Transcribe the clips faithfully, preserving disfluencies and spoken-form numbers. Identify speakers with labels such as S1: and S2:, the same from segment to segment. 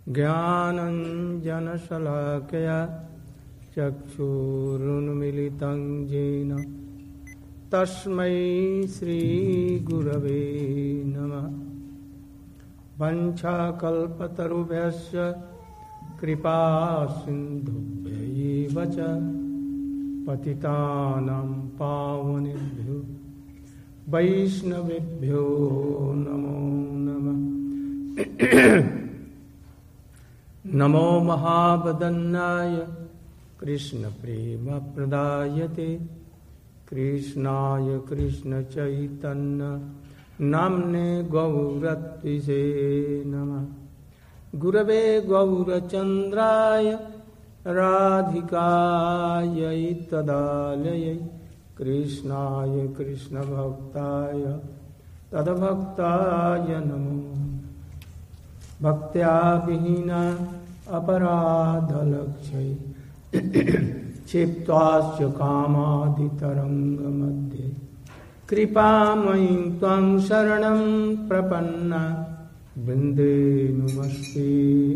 S1: ज्ञानञ्जनशलाकया चक्षुरुन्मिलितं येन तस्मै श्रीगुरवे नमः। वञ्चाकल्पतरुभ्यश्च कृपासिन्धुभ्यैव च पतितानां पावनेभ्यो वैष्णवेभ्यो नमो नमः। नमो महावदन्नाय कृष्णप्रेमप्रदायते कृष्णाय कृष्णचैतन्य नाम्ने गौरत्विषे नमः। गुरवे गौरचन्द्राय राधिकायै तदालयै कृष्णाय कृष्णभक्ताय तद्भक्ताय नमो। भक्त्या विहीना अपराधलक्ष्यै क्षिप्त्वाश्च कामादितरङ्गमध्ये कृपामयीं त्वां शरणं प्रपन्ना वन्दे नमस्ते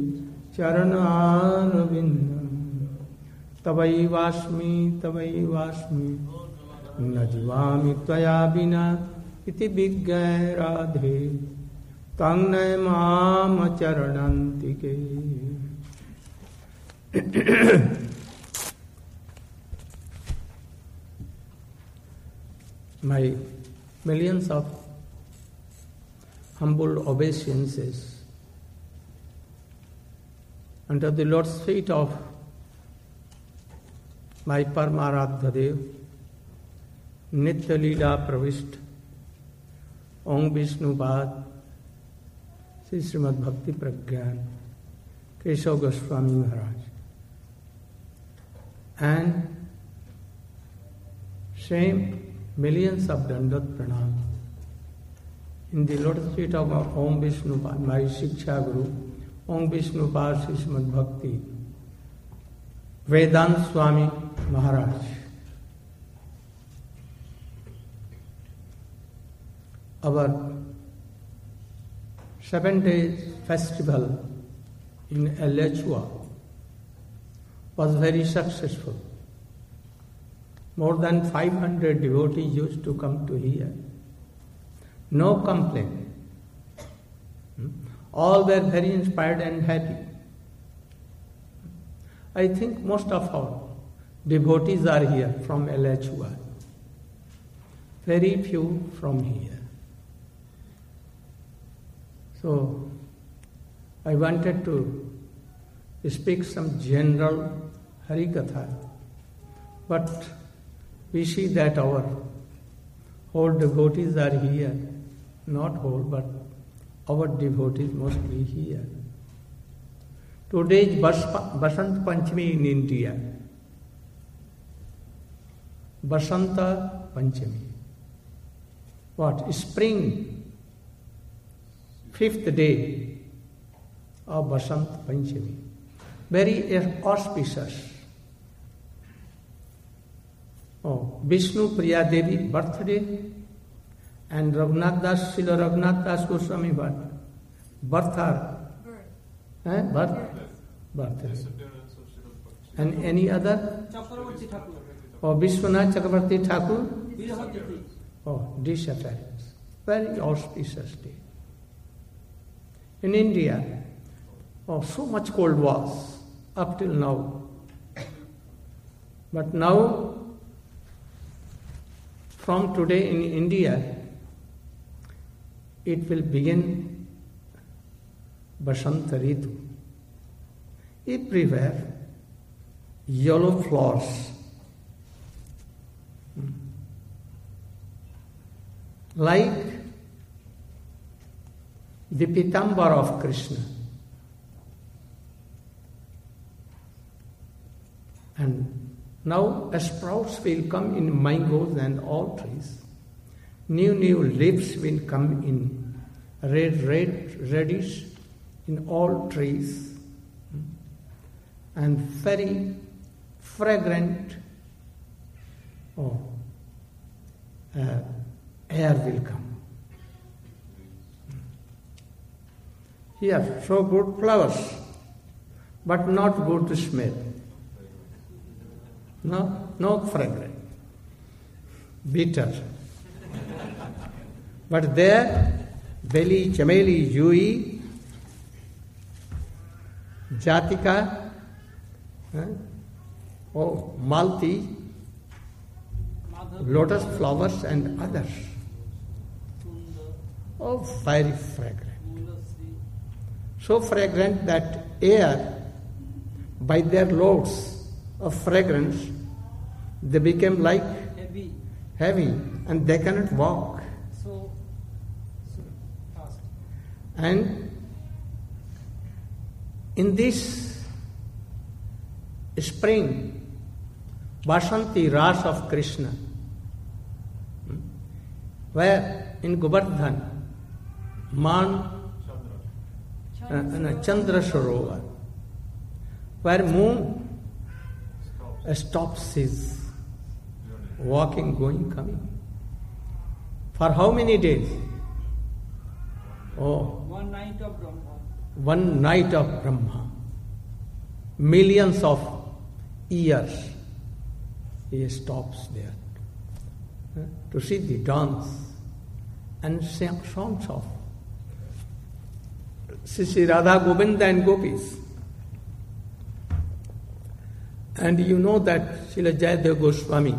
S1: चरणारविन्दं। तवैवास्मि तवैवास्मि न जीवामि त्वया विना इति विज्ञाय राधे तं नमाम चरणान्तिके। My millions of humble obeisances under the Lord's feet of my Paramaradha Dev, Nitya Leela Pravishta, Om Vishnupad, Sri Srimad Bhakti Pragyan, Keshav Goswami Maharaj, and same millions of Dandat Pranam in the lotus feet of Om Vishnupad, my Shiksha Guru, Om Vishnupad Sri Srimad Bhakti Vedanta Swami Maharaj. Our seven days festival in Alachua was very successful. More than five hundred devotees used to come to hear. No complaint. All were very inspired and happy. I think most of our devotees are here from Alachua. Very few from here. So, I wanted to speak some general Harikatha, but we see that our whole devotees are here, not whole, but our devotees mostly here. Today is Basant Panchami in India. Basanta Panchami. What? Spring. Fifth day of Basant Panchami. Very auspicious. Oh, Vishnu Priya Devi birthday and Raghunath Das, Srila Raghunath Das Goswami birth. Birth or? Birth. Eh? Birth? Birthday. And any other?
S2: Chakravarti Thakur.
S1: Oh, Vishwanath Chakravarti Thakur? Oh, this appearance. Very auspicious day. In India, oh, so much cold was up till now. But now, from today in India, it will begin Basanta Ritu. Everywhere, yellow flowers. Like the Pitambar of Krishna. And now sprouts will come in mangoes and all trees. New, new leaves will come in red, red, reddish in all trees. And very fragrant oh, uh, air will come. Here, so good flowers. but not good smell. No, no fragrance. Bitter. But there, Beli, Chameli, Jui, Jatika, eh? oh, Malti, lotus flowers and others. Oh, very fragrant. So fragrant that air, by their loads of fragrance, they became like
S2: heavy,
S1: heavy and they cannot walk.
S2: So, so fast.
S1: And in this spring, Vasanti Ras of Krishna, where in Govardhan, Man, uh, no, Chandra Sarovar, where moon uh, stops his walking, going, coming. For how many days? Oh,
S2: One night of Brahma.
S1: one night of Brahma. Millions of years he stops there uh, to see the dance and songs of Sri Radha Govinda and Gopis. And you know that Srila Jayadeva Goswami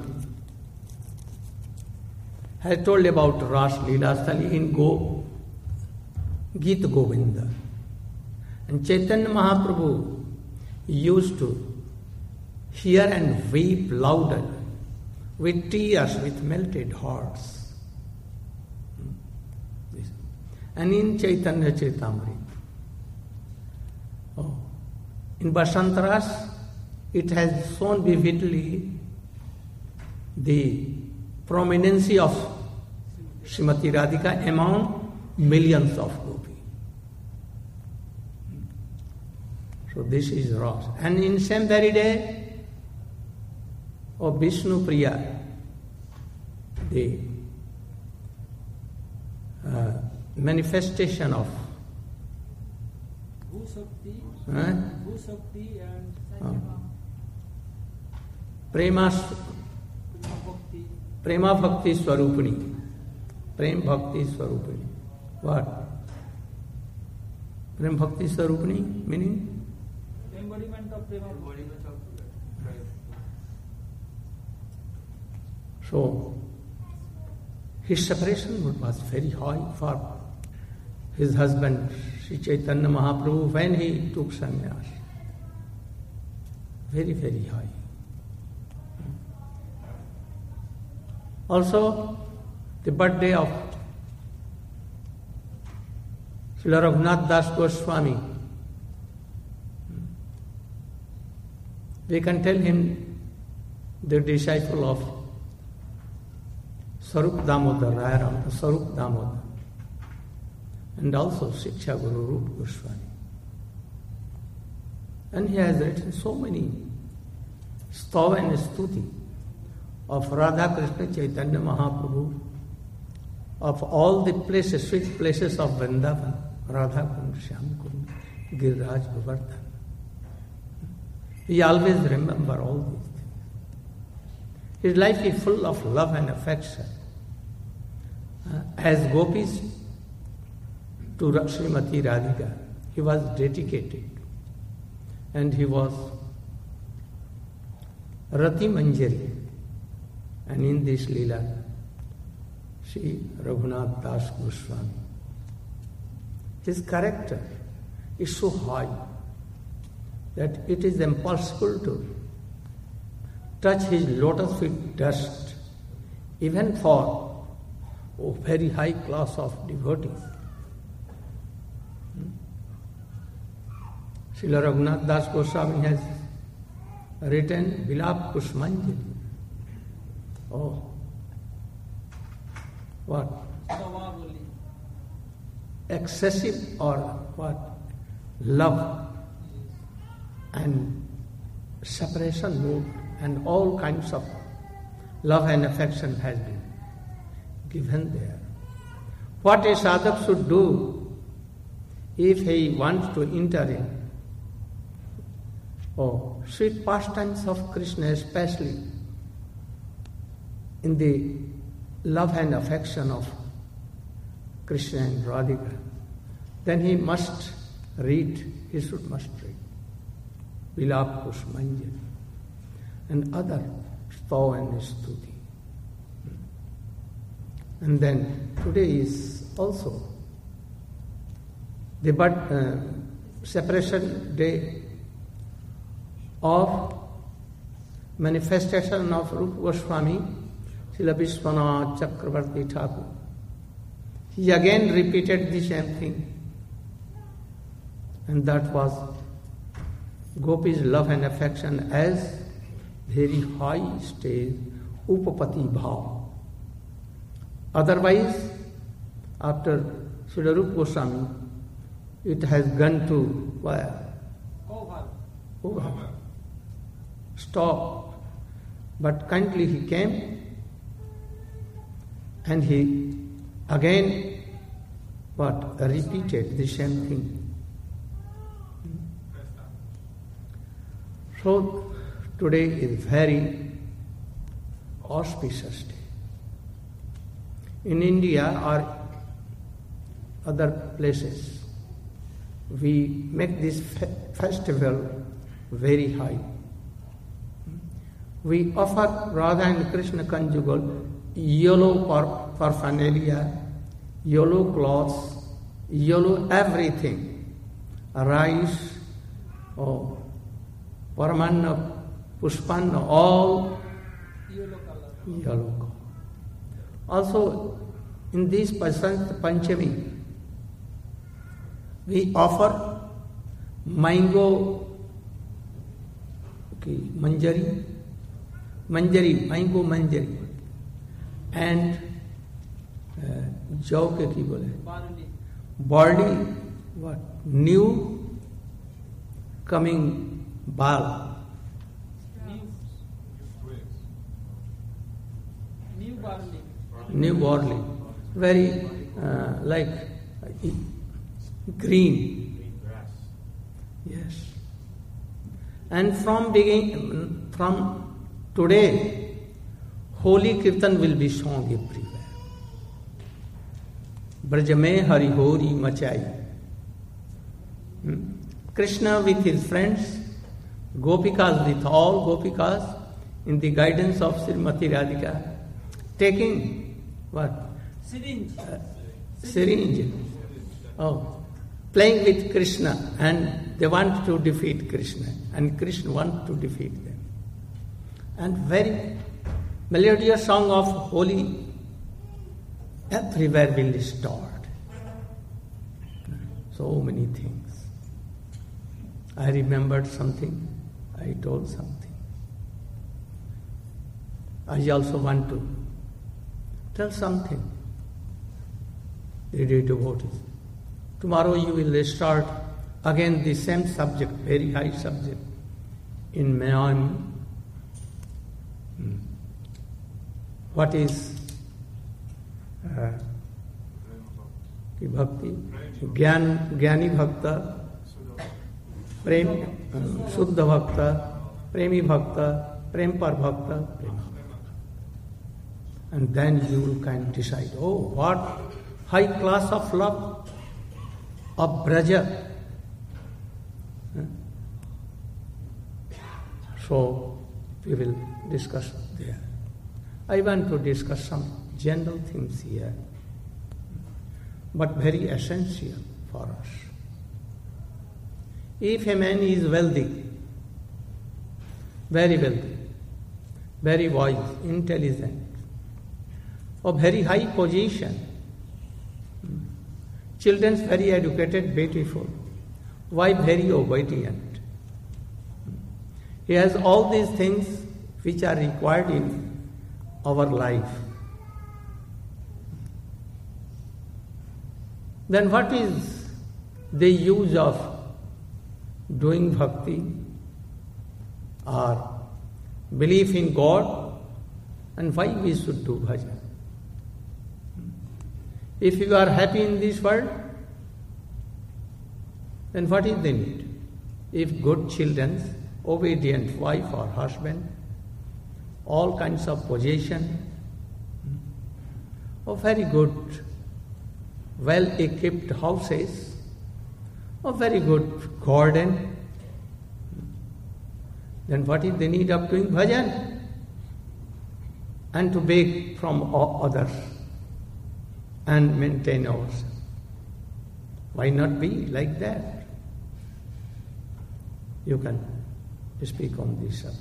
S1: has told about Ras Leela Stali in Go, Gita Govinda. And Chaitanya Mahaprabhu used to hear and weep louder with tears, with melted hearts. And in Chaitanya Charitamrita, oh, in Vasantaras, it has shown vividly the prominence of Srimati Radhika among millions of gopis. So this is Ras. And in same very day of Vishnu Priya, the uh, manifestation of
S2: Bhusakti,
S1: uh,
S2: Bhusakti and
S1: uh, Prema,
S2: Bhakti.
S1: Prema Bhakti Swarupini. Prem Bhakti Swarupini. What? Prem Bhakti Swarupini meaning?
S2: Embodiment of Prema.
S1: So, his separation was very high for his husband, Sri Chaitanya Mahaprabhu, when he took sannyas. Very, very high. Also, the birthday of Srila Raghunath Das Goswami. We can tell him the disciple of Sarup Damodar, Rayaram, Sarup Damodar, and also Shiksha Guru Rupa Goswami. And he has written so many stava and stuti of Radha Krishna Chaitanya Mahaprabhu, of all the places, sweet places of Vrindavan, Radha Kund, Shyam Kund, Giriraj Govardhan. He always remember all these things. His life is full of love and affection. Uh, as gopis to Srimati Radhika, he was dedicated. And he was Rati Manjari. And in this Leela, Sri Raghunath Das Goswami. His character is so high that it is impossible to touch his lotus feet dust, even for a very high class of devotees. Hmm? Srila Raghunath Das Goswami has written Vilap Pushpanjali. Oh, what?
S2: Savavali.
S1: Excessive or what? Love and separation mood and all kinds of love and affection has been given there. What a sadhak should do if he wants to enter in Oh, sweet pastimes of Krishna, especially in the love and affection of Krishna and Radhika, then he must read, he should must read Vilap Pushpanjali and other Stav and Stuti. And then today is also the birth, uh, separation day of manifestation of Rupa Goswami, Srila Vishwanath Chakravarti Thakur. He again repeated the same thing, and that was Gopi's love and affection as very high stage, Upapati Bhav. Otherwise, after Srila Rupa Goswami, it has gone to where?
S2: Over.
S1: Over. Stop. But kindly he came and he again what? Repeated the same thing. So today is very auspicious day. In India or other places, we make this fe- festival very high. We offer Radha and Krishna conjugal yellow par- paraphernalia, yellow cloths, yellow everything, rice, oh, paramanna, pushpanna, all
S2: Yellow color.
S1: yellow color. Also, in this Basant Panchami, we offer mango, okay, manjari, manjari, mango manjari, and uh, jaw ke ki bole,
S2: Barley.
S1: barley, what? New coming bal,
S2: New. New barley.
S1: new barley, very uh, like uh, green. Yes. And from begin, from today, holy kirtan will be sung everywhere. Brajame Hari Hori Machai. Hmm? Krishna with his friends, Gopikas with all Gopikas, in the guidance of Srimati Radhika, taking what?
S2: Syringe.
S1: Uh, syringe. Oh, playing with Krishna, and they want to defeat Krishna, and Krishna wants to defeat them. And very melodious song of holy everywhere will start. So many things. I remembered something, I told something. I also want to tell something. Read it about it. Tomorrow you will start again the same subject, very high subject, in Miami. Hmm. What is uh, bhakti? Gyan, Gyani Bhakta, Prem, uh, Shuddha Bhakta, Premi Bhakta, Prem Par Bhakta, Prema. And then you can decide, oh, what high class of love of Braja. So we will discuss there. I want to discuss some general things here, but very essential for us. If a man is wealthy, very wealthy, very wise, intelligent, of very high position, children very educated, beautiful, wife very obedient. He has all these things which are required in our life. Then what is the use of doing bhakti or belief in God, and why we should do bhajan? If you are happy in this world, then what is the need? If good children obedient wife or husband, all kinds of possession, or very good, well-equipped houses, or very good garden, then what is the need of doing bhajan? And to beg from others and maintain ourselves. Why not be like that? You can speak on this subject.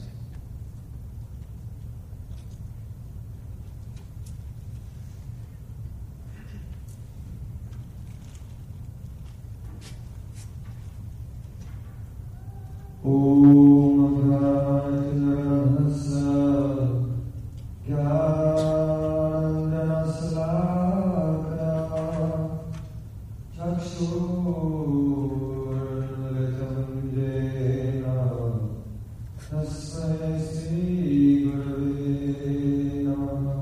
S3: Om Rajasa Gyananasalakaya Chakshurlitam Jena Tasmai Sri Gurave Namah.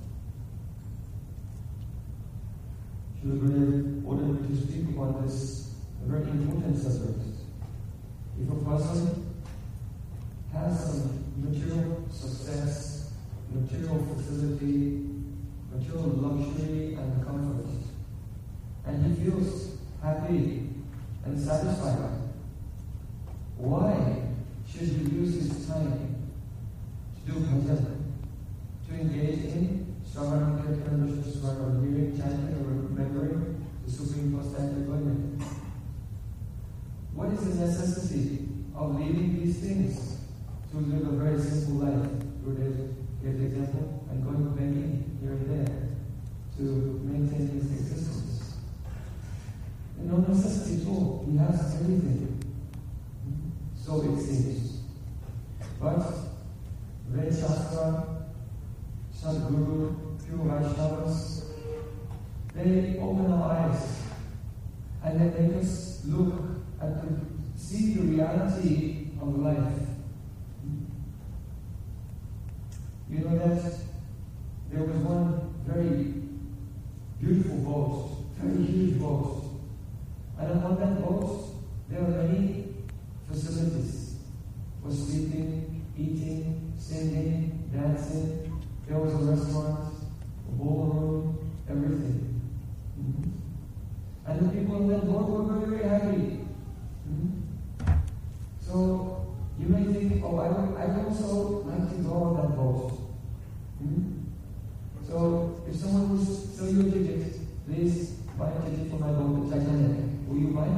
S3: Shri Gurudev ordered me to speak about this very important subject. If a person has some material success, material facility, material luxury and comfort, and he feels happy and satisfied, why should he use his time to do bhajan, to engage in Shravana, Kirtan, Vishnu Swarna, hearing, chanting, or remembering the Supreme Personality of Godhead? What is the necessity of leaving these things to live a very simple life? Gurudev gave the example, and going begging here and there to maintain his existence. And no necessity at all. He has everything. So it seems. But Ved Shastra, Sadguru, pure Vaishnavas, they open our eyes and they make us look and to see the reality of life. You know that there was one very beautiful boat, very huge boat, and upon that boat there were many facilities for sleeping, eating, singing, dancing. There was a restaurant, a ballroom, everything. Mm-hmm. And the people on that boat were very, very happy. Mm-hmm. So you may think, oh, I would, I would also like to go on that boat. Mm-hmm. So if someone will sell you a ticket, please buy a ticket for my boat, the Titanic. Will you buy it?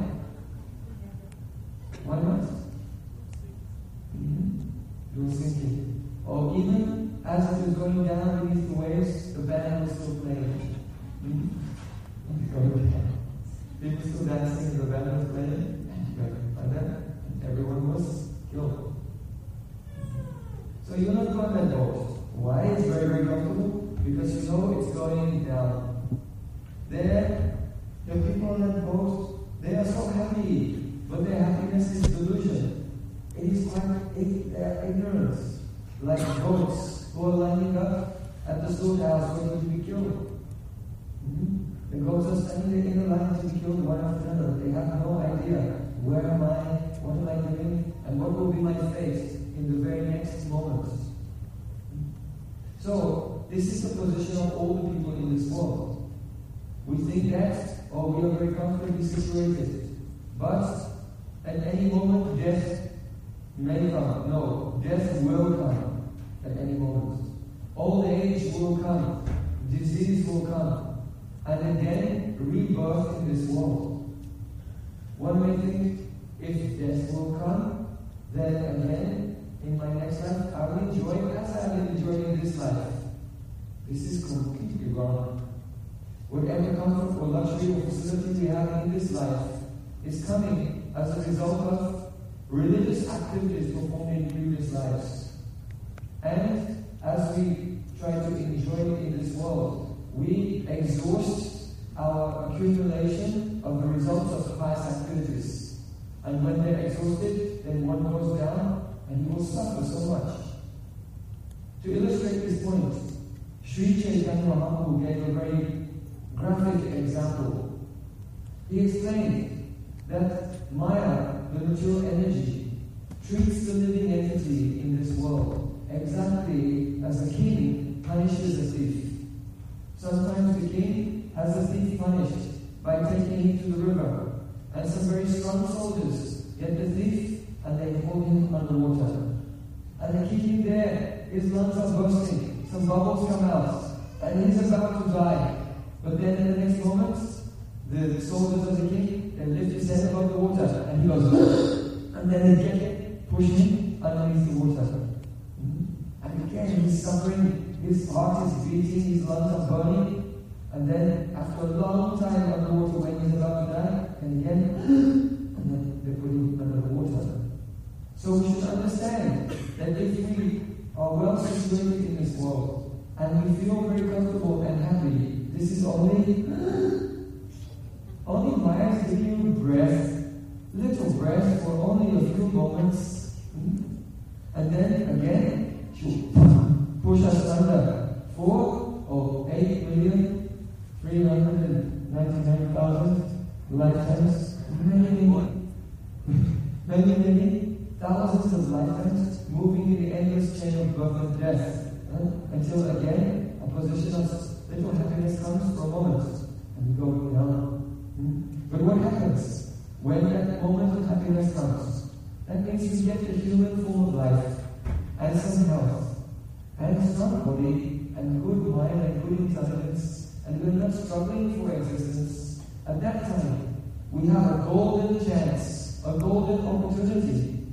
S3: Why not? Mm-hmm. You were thinking. Or even as it was going down beneath the waves, the band was still playing. Mm-hmm. People still dancing, the band was playing, and then everyone was killed. So you're not on that boat. Why? It's very, very comfortable. Because you know it's going down. There, the people on that boat, they are so happy, but their happiness is delusion. It is like their ignorance, like goats who are lining up at the slaughterhouse waiting to be killed. Mm-hmm. The goats are standing in a line to be killed one after another. They have no idea where am I, what am I doing, and what will be my fate in the very next moment. So, this is the position of all the people in this world. We think that, oh, we are very comfortably situated. But, at any moment, death may come. No, death will come at any moment. Old age will come. Disease will come. And again, rebirth in this world. One may think, if death will come, then again, in my next life, I will enjoy as I have enjoyed in this life. This is completely wrong. Whatever comfort or luxury or facility we have in this life is coming as a result of religious activities performed in previous lives. And as we try to enjoy it in this world, we exhaust our accumulation of the results of past activities. And when they're exhausted, then one goes down and he will suffer so much. To illustrate this point, Sri Chaitanya Mahaprabhu gave a very graphic example. He explained that Maya, the material energy, treats the living entity in this world exactly as a king punishes a thief. Sometimes the king has the thief punished by taking him to the river, and some very strong soldiers get the thief and they hold him underwater. And they keep him there, his lungs are bursting, some bubbles come out, and he's about to die. But then in the next moment, the soldiers of the king, they lift his head above the water, and he goes, and then they get him, push him underneath the water. And again, he's suffering, his heart is beating, his lungs are burning, and then after a long time underwater when he's about to die, and again, and then they put him under the water. So we should understand that if we are well situated in this world, and we feel very comfortable and happy, this is only, only Maya is giving you breath, little breath for only a few moments, and then again, she'll push us under four or eight million, three hundred ninety-nine thousand lifetimes, many, many, many, thousands of lifetimes moving in the endless chain of birth and death, uh, until again a position of little happiness comes for a moment, and we go down. Mm? But what happens when that moment of happiness comes? That means we get a human form of life, and some health, and a strong body, and good mind, and good intelligence, and we're not struggling for existence. At that time, we have a golden chance, a golden opportunity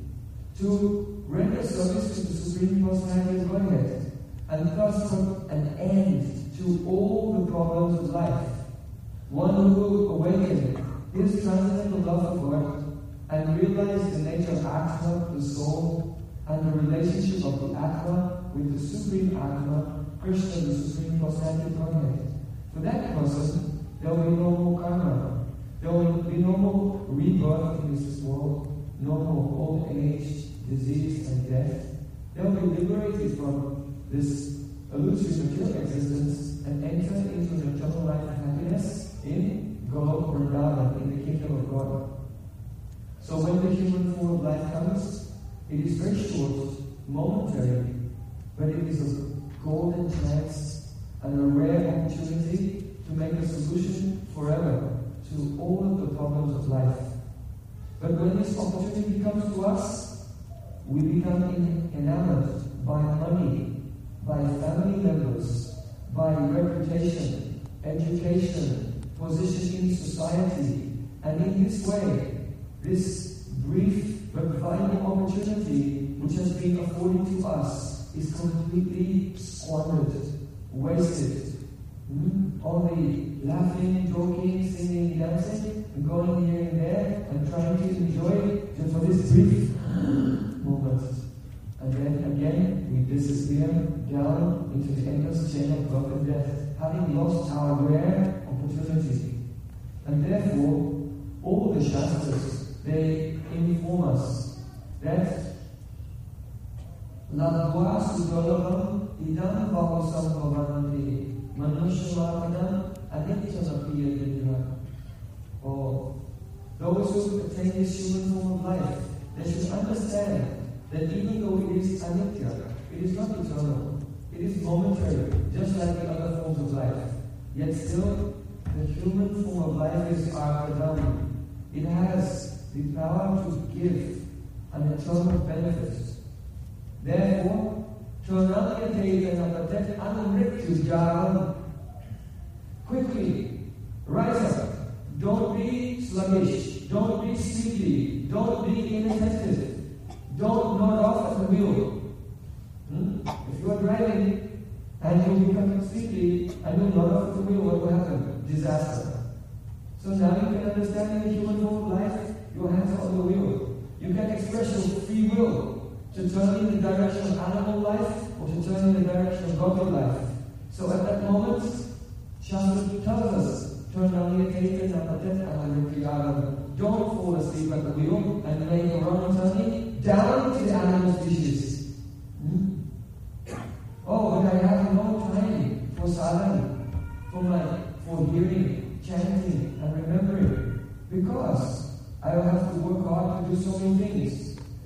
S3: to render service to the Supreme Personality of Godhead, and thus put an end to all the problems of life. One who will awaken his transcendental love for God and realize the nature of Atma, the soul, and the relationship of the Atma with the Supreme Atma, Krishna, the Supreme Personality of Godhead. For that person, there will be no more karma. There will be no more rebirth in this world, no more old age, disease, and death. They will be liberated from this illusory material existence and enter into the eternal life of happiness in God or Vrindavan, in the kingdom of God. So when the human form of life comes, it is very short, momentary, but it is a golden chance and a rare opportunity to make a solution forever to all of the problems of life. But when this opportunity comes to us, we become enamored by money, by family members, by reputation, education, position in society, and in this way, this brief but vital opportunity which has been afforded to us is completely squandered, wasted. Hmm? Only laughing, joking, singing, dancing, and going here and there, and trying to enjoy just for this brief moment. And then again, we disappear down into the endless chain of birth and death, having lost our rare opportunity. And therefore, all the Shastras, they inform us that Ladva Sudolabam Idam Bhavasam Bhavanti Manushyamakana Adityanapiyya Vidya. Or those who attain this human form of life, they should understand that even though it is anitya, it is not eternal, it is momentary, just like the other forms of life. Yet still, the human form of life is Arpadam. It has the power to give an eternal benefit. Therefore, quickly, rise up. Don't be sluggish. Don't be sleepy. Don't be inattentive. Don't nod off at the wheel. Hmm? If you are driving and you become sleepy and you nod off at the wheel, what will happen? Disaster. So now you can understand in the human form of life, your hands are on the wheel. You can express your free will to turn in the direction of animal life or to turn in the direction of godly life. So at that moment, Shastra tells us, turn down the attention and don't fall asleep at the wheel and make a wrong turning down to the animal species. Hmm? Oh, but I have no time for sadhana, for my for hearing, chanting, and remembering, because I will have to work hard to do so many things.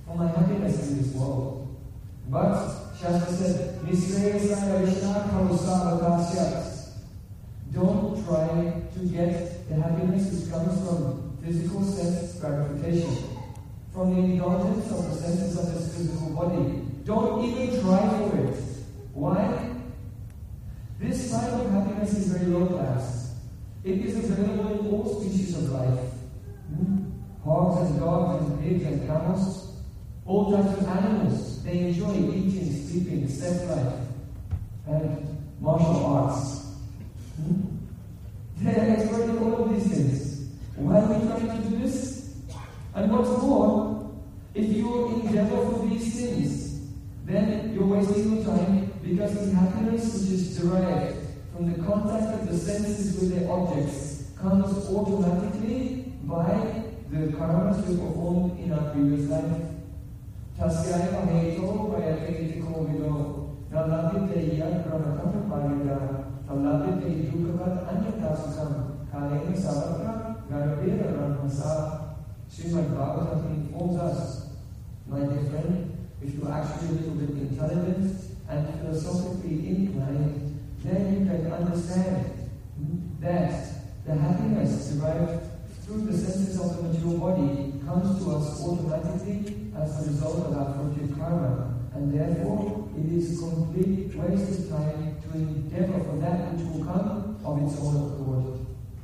S3: for my happiness in this world. But Shastra said, Nisreyasaya Vishna Kausavakasyat. Don't try to get the happiness which comes from physical sense gratification, from the indulgence of the senses of this physical body. Don't even try for it. Why? This type of happiness is very low class. It is available in all species of life. Hmm? Hogs and dogs and pigs and camels, all types of animals, they enjoy eating, sleeping, sex life, and martial arts. Hmm? They are expert in all of these things. Why are we trying to do this? And what's more, if you endeavor for these things, then you're wasting your time, because the happiness which is derived from the contact of the senses with their objects comes automatically by the karmas we performed in our previous life. Tasyaya paheto vayate kovido nalabite yad brahmatam parida nalabite dukavat anyatasam kalena savatra garbera ramhasa. Srimad Bhagavatam informs us, my dear friend, if you are actually a little bit intelligent and philosophically inclined, then you can understand that the happiness derived through the senses of the material body comes to us automatically as a result of our fruitive karma, and therefore it is a complete waste of time to endeavor for that which will come of its own accord.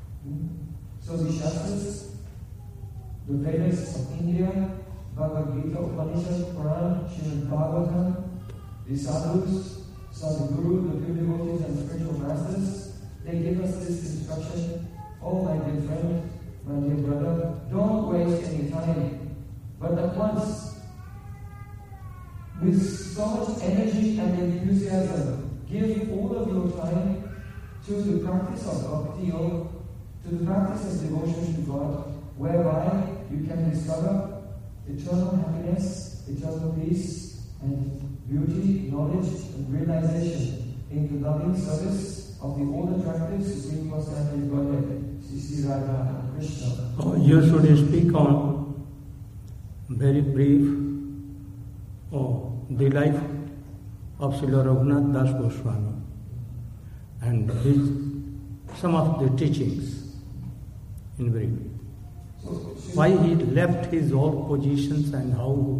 S3: So the Shastras, the Vedas of India, Bhagavad Gita, Upanishad, Quran, Srimad Bhagavatam, the sadhus, Sadhguru, the pure devotees and spiritual masters, they give us this instruction: oh my dear friend, my dear brother, don't waste any time, but at once, with so much energy and enthusiasm, give all of your time to the practice of bhakti yoga, to the practice of devotion to God, whereby you can discover eternal happiness, eternal peace, and beauty, knowledge, and realization in the loving service of the all-attractive Supreme Personality of Godhead, Sri Sri Radha and Krishna.
S1: Oh, you should speak on very brief oh, the life of Srila Raghunath Das Goswami and his, some of the teachings in brief.
S3: So,
S1: Why he left his old positions and how.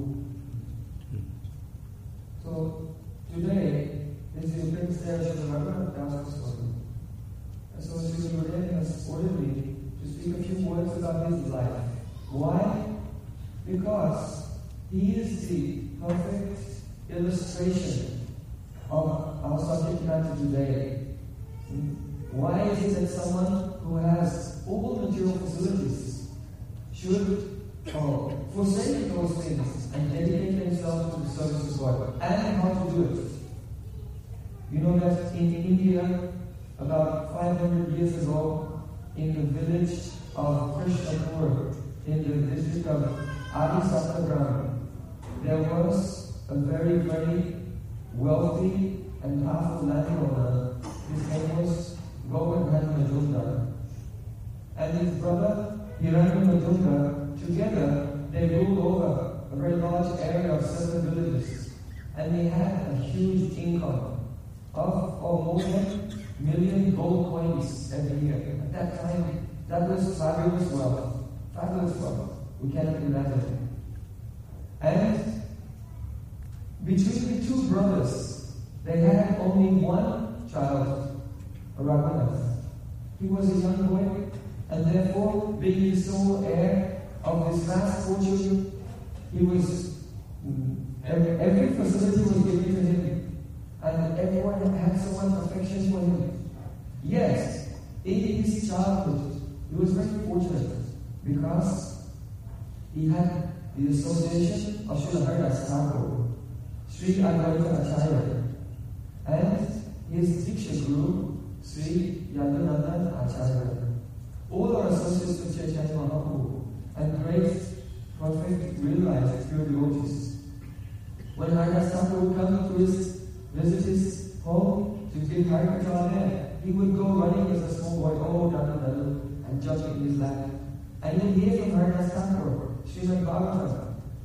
S3: So today is the famous day of Srila Raghunath Das Goswami. And so Sri Gurudev has ordered me to speak a few words about his life. Why? Because he is the perfect illustration of our subject matter today. Why is it that someone who has all material facilities should oh, forsake those things and dedicate themselves to the service of God? And how to do it? You know that in India, about five hundred years ago, in the village of Krishnapur, in the district of Adi Sattagram, there was a very, very wealthy and powerful landowner. His name was Govardhan Majumdar. And his brother Hiranyamajumdar, together they ruled over a very large area of seven villages. And they had a huge income of, of more than a million gold coins every year. At that time, that was fabulous wealth. Fabulous wealth. We cannot imagine. And between the two brothers, they had only one child, Raghunath. He was a young boy, and therefore, being the sole heir of this vast fortune, he was every, every facility was given to him, and everyone had so much affection for him. Yet, in his childhood, he was very fortunate because he had the association of Srila Haridas Thakur, Sri Advaita Acharya, and his Diksha Guru, Sri Yadunandan Acharya. All are associates with Chaitanya Mahaprabhu and great, perfect, realized pure devotees. When Haridas Thakur would come to his, visit his home to give Harikatha there, he would go running as a small boy, oh, Dada Dada, and jumping in his lap. And he'd hear from Haridas Thakur, Srimad Bhagavatam,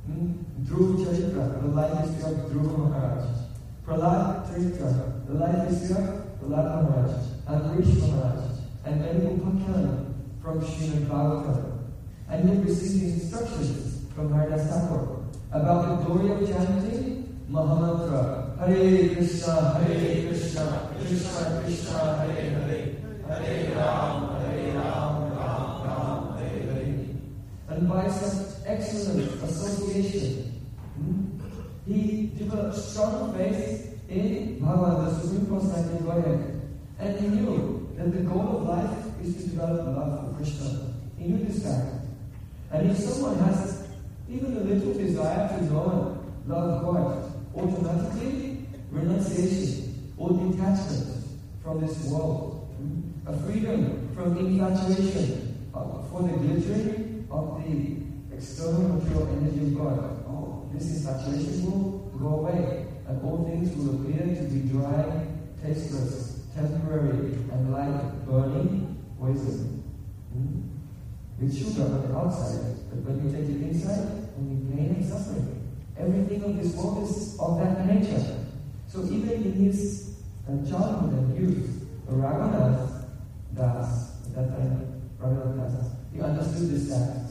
S3: Hmm? Dhruva Charitra, the life history of Dhruva Maharaj. Prahlad Charitra, the life history of Prahlad Maharaj. Ambarish Maharaj. And many Upakhyanas from Srimad Bhagavatam. And he received instructions from Haridas Thakur about the glory of chanting Mahamantra. Hare Krishna, Hare Krishna, Krishna Krishna, Hare Hare, Hare Ram, Hare Ram, Ram Ram, Hare Hare. And by such excellent association, hmm, he developed strong faith in Bhagavan, the Supreme Personality of Godhead. And he knew that the goal of life is to develop love for Krishna. He knew this fact. And if someone has even a little desire to know and love God, automatically renunciation or detachment from this world, a freedom from infatuation for the glittering of the external material energy of God. Oh, this infatuation will go away, and all things will appear to be dry, tasteless, temporary, and like burning poison. Hmm? With sugar on the outside, but when you take it inside, only pain and suffering. Everything of this world is of that nature. So even in his uh, childhood and youth, Raghunath Das, at that time, Raghunath Das, he understood this fact.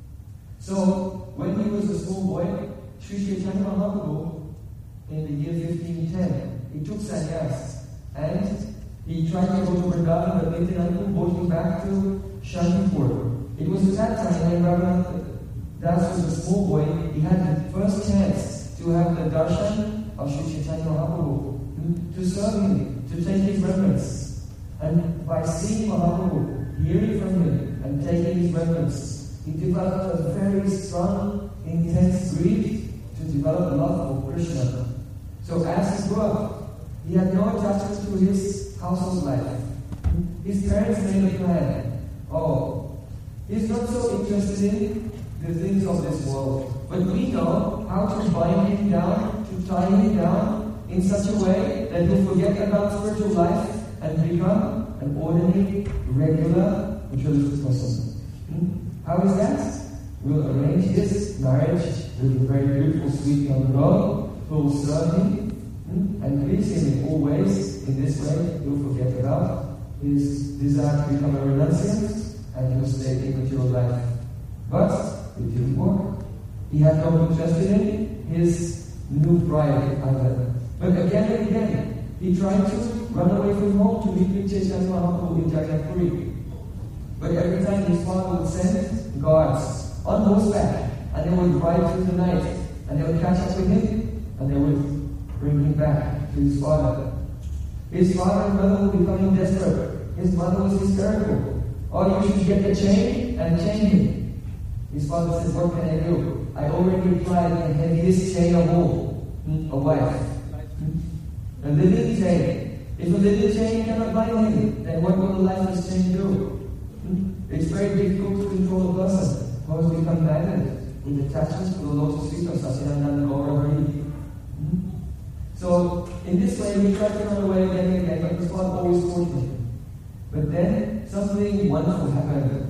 S3: So when he was a small boy, Sri Chaitanya Mahaprabhu, in the year fifteen ten, he took sannyas and he tried to go to Vrindavan, but Nityananda brought him back to Shantipur. It was at that time when Raghunath Das was a small boy, he had the first chance to have the darshan of Sri Chaitanya Mahaprabhu, to serve him, to take his reverence. And by seeing Mahaprabhu, hearing from him, and taking his reverence, he developed a very strong, intense greed to develop love for Krishna. So as he grew up, he had no attachment to his household life. His parents made a plan. Oh, he's not so interested in the things of this world. But we know how to bind him down, to tie him down in such a way that he'll forget about spiritual life and become an ordinary, regular, materialistic person. Hmm? How is that? We'll arrange his marriage with a very beautiful sweet young girl who will serve him hmm? and please him in all ways. In this way, he'll forget about his desire to become a renunciant and he'll stay in material life. But it didn't work. He had no interest in his new bride either. But again and again, he tried to run away from home to meet with Chaitanya Mahaprabhu in Jagatpuri. But every time his father would send guards on horseback, and they would ride through the night, and they would catch up with him, and they would bring him back to his father. His father and mother were becoming desperate. His mother was hysterical. Oh, you should get the chain and chain him. His father said, what can I do? I already applied the heaviest chain of all, a wife. A living chain. If a living chain cannot bind him, then what will a lifeless chain do? It's very difficult to control a person who has become magneted with attachments to the lotus feet of Satyananda Gaurahari. So, in this way, he tried to run away again and again, but his father always fought him. But then, something wonderful happened.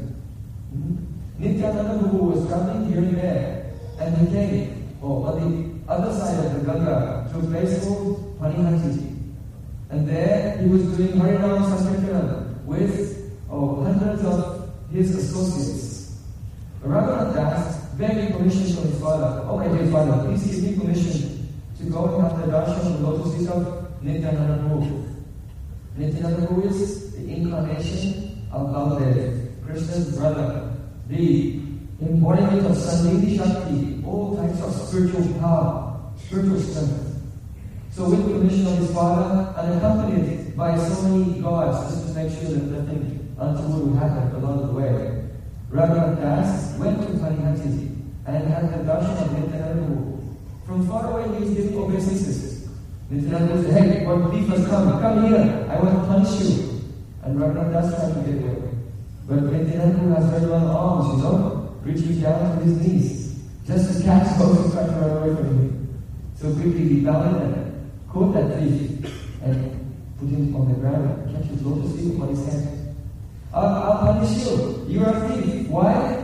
S3: Nityananda Prabhu was traveling here and there, and he came oh, on the other side of the Ganga to a place called Panihati. And there he was doing Harinam Sankirtan with oh, hundreds of his associates. Raghunath Das begged permission from his father. Oh my dear father, please give me permission to go and have the darshan of the lotus feet of Nityananda Prabhu. Nityananda Prabhu is the incarnation of Baldev, Krishna's brother. The embodiment of Sandhini Shakti, all types of spiritual power, spiritual strength. So with permission of his father and accompanied by so many gods, just to make sure that nothing untoward would happen along the way, Raghunath Das went to Panihati and had the darshan of Nityananda. From far away he was giving obeisances. Nityananda said, hey, what thief has come? Come here, I want to punish you. And Raghunath Das tried to get away. But Nityananda has very long arms, you know, reaching down to his knees, just as cats go to try to run away from him. So quickly he bounded and caught that thief and put him on the ground and kept his lotus feet upon his head. I'll, I'll punish you. You are a thief. Why?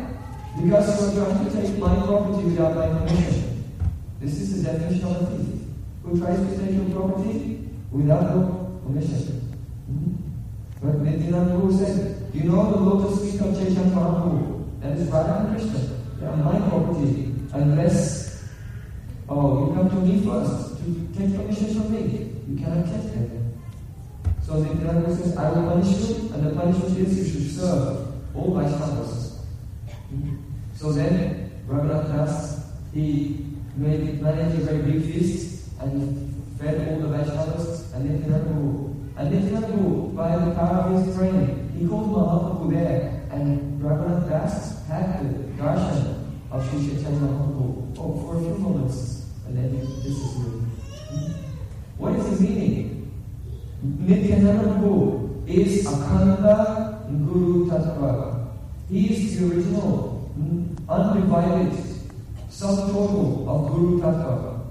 S3: Because you are trying to take my property without my permission. This is the definition of a thief. Who tries to take your property without your permission. Mm-hmm. But Nityananda Prabhu said, you know the lotus feet of Chaitanya Mahaprabhu, that is Radha and Krishna. They are my property. Unless, oh, you come to me first to take permission from me. You cannot take them. So Nityananda Prabhu says, I will punish you, and the punishment is you should serve all Vaishnavas. Mm-hmm. So then, Raghunath Das, he made managed a very big feast and fed all the Vaishnavas and Nityananda Prabhu. And Nityananda Prabhu, by the power of his training, he called Mahaprabhu there, and Raghunath Das had the darshan of Sri Chaitanya Mahaprabhu oh, for a few moments, and then this is it. What is the meaning? Nityananda Prabhu is Akhanda Guru Tattva. He is the original, undivided sum total of Guru Tattva.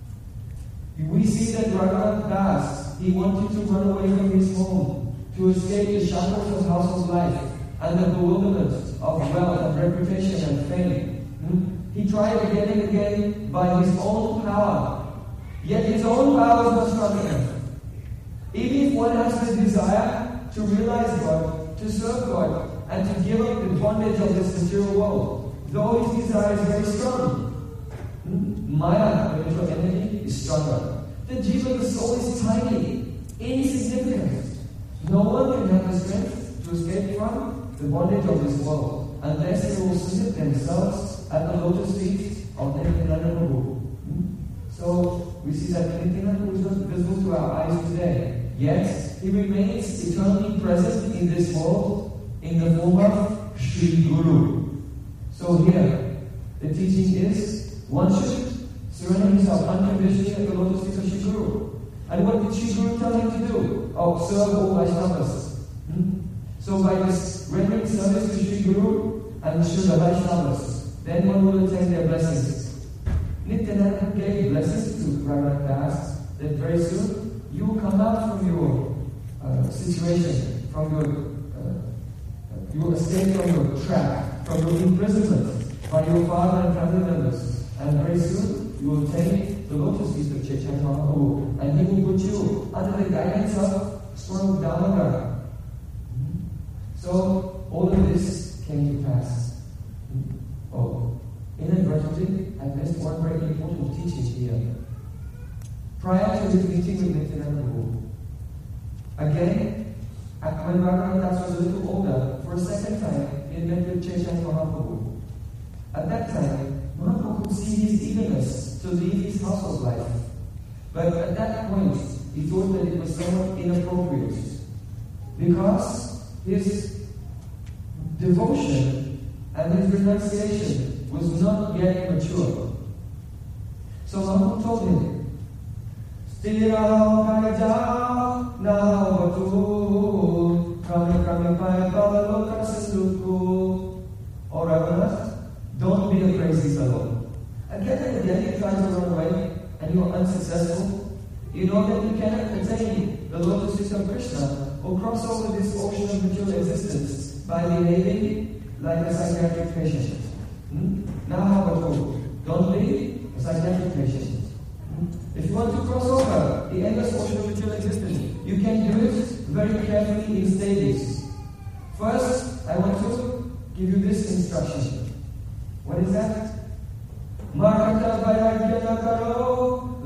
S3: We see that Raghunath Das, he wanted to run away from his home, to escape the shackles of household life and the bewilderment of wealth and reputation and fame. Hmm? He tried again and again by his own power, yet his own power was not strong enough. Even if one has the desire to realize God, to serve God, and to give up the bondage of this material world, though his desire is very strong, hmm? Maya, the mental energy, is stronger. The jiva, the soul, is tiny, insignificant. No one can have the strength to escape from the bondage of this world unless they will submit themselves at the lotus feet of Nityananda Prabhu. Hmm? So we see that Nityananda Prabhu is not visible to our eyes today, yet he remains eternally present in this world in the form of Sri Guru. So here, the teaching is one should surrender himself unconditionally at the lotus feet of Sri Guru. And what did Sri Guru tell him to do? Oh, serve all Vaishnavas. Hmm? So by this rendering service to Sri Guru and Shuddha Vaishnavas, then one will attain their blessings. Nityananda gave blessings to Raghunath Das that very soon you will come out from your uh, situation, from your, uh, you will escape from your trap, from your imprisonment by your father and family members. And very soon you will attain the lotus feet of Chaitanya Mahaprabhu, and he will put you under the guidance of Swami Damodar. So all of this came to pass. Oh, inadvertently, I missed one very important teaching here. Prior to his meeting with Nityananda Prabhu, again, when Raghunath Das was a little older, for a second time, he met with Chaitanya Mahaprabhu. At that time, Mahaprabhu could see his eagerness to leave his household life. But at that point, he thought that it was somewhat inappropriate, because his devotion and his renunciation was not yet mature. So Mahaprabhu told him, Stira Kaja Nahavatu Kami Kami Pai Bhavaloka Sindhuku. Or Raghunath, don't be a crazy fellow. Again and again you try to run away and you are unsuccessful. You know that you cannot attain the lotus feet of Krishna or cross over this ocean of material existence by behaving like a psychiatric patient. Hmm? Now how about you? Don't be a psychiatric patient. Hmm? If you want to cross over the endless ocean of material existence, you can do it very carefully in stages. First, I want to give you this instruction. What is that? Markata vairagya karo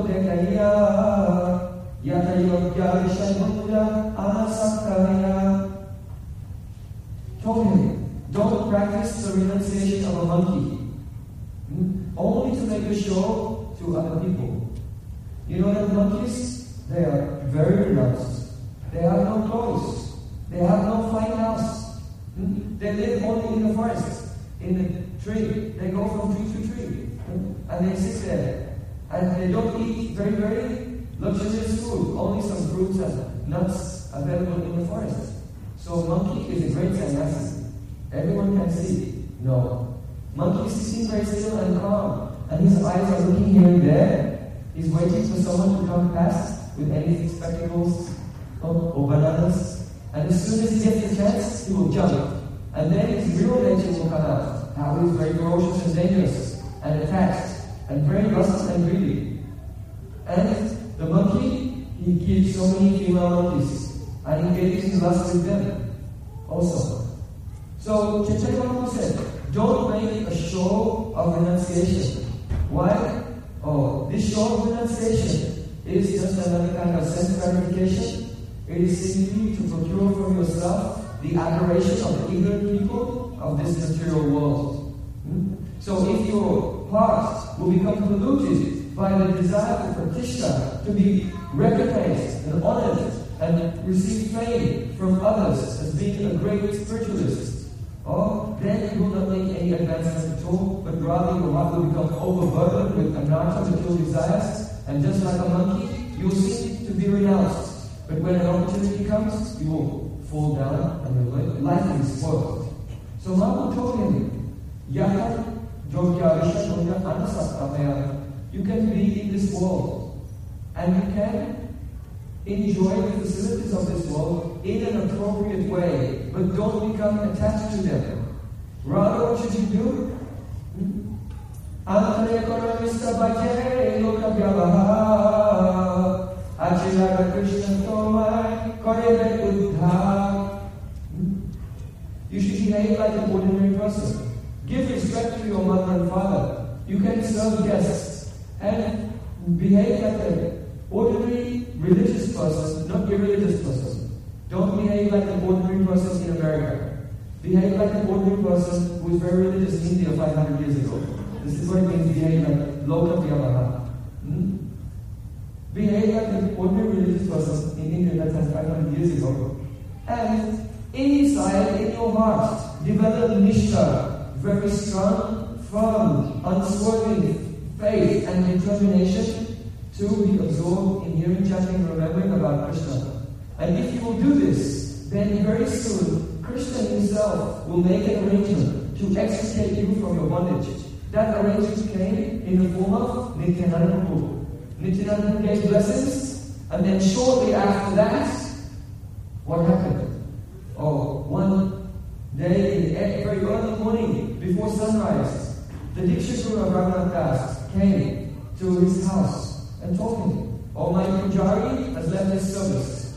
S3: lokadekaya yata yogya vishaymudya anasakaya. Told him, don't practice the renunciation of a monkey, hmm? only to make a show to other people. You know that monkeys, they are very renounced. They have no clothes. They have no fine house. Hmm? They live only in the forest, in the tree. They go from tree to tree. And they sit there. And they don't eat very, very luxurious food. Only some fruits and nuts available in the forest. So monkey is a great sannyasi. Everyone can see. No. Monkey is sitting very still and calm. And his eyes are looking here and there. He's waiting for someone to come past with anything spectacles or, or bananas. And as soon as he gets the chance, he will jump. And then his real nature will come out. how he is very ferocious and dangerous, and attached, and very lustful and greedy. And the monkey, he gives so many female monkeys, and he engages in lust with them also. So Chaitanya Mahaprabhu said, don't make a show of renunciation. Why? Oh, this show of renunciation is just another kind of sense gratification. It is simply to procure for yourself the adoration of the ignorant people of this material world. Hmm? So if your heart will become polluted by the desire for pratishtha, to be recognized and honored and receive fame from others as being a great spiritualist, oh, then you will not make any advancement at all, but rather your heart will become overburdened with anartha, material desires, and just like a monkey, you will seek to be renounced. But when an opportunity comes, you will fall down and your life is spoiled. So Mahaprabhu told him, Yata Jogya Vishya Anasaptamaya. You can be in this world and you can enjoy the facilities of this world in an appropriate way, but don't become attached to them. Rather, what should you do? Antare Koramista Bhaje Lokavyavaha Achilaka Krishna Tomai Korebe Uddha. You should behave like an ordinary person. Give respect to your mother and father. You can serve guests and behave like an ordinary religious person, not irreligious person. Don't behave like an ordinary person in America. Behave like an ordinary person who was very religious in India five hundred years ago. This is what it means to behave like Lokavyavaha. Hmm? Behave like an ordinary religious person in India that's five hundred years ago. And inside, in your heart, develop nishtha, very strong, firm, unswerving faith and determination to be absorbed in hearing, chanting, and remembering about Krishna. And if you will do this, then very soon, Krishna himself will make an arrangement to extricate you from your bondage. That arrangement came in the form of Nityananda Prabhu. Nityananda Prabhu gave blessings, and then shortly after that, what happened? Oh, one day, in the very early morning, before sunrise, the Diksha Guru of Raghunath Das came to his house and told him, oh, my Pujari has left his service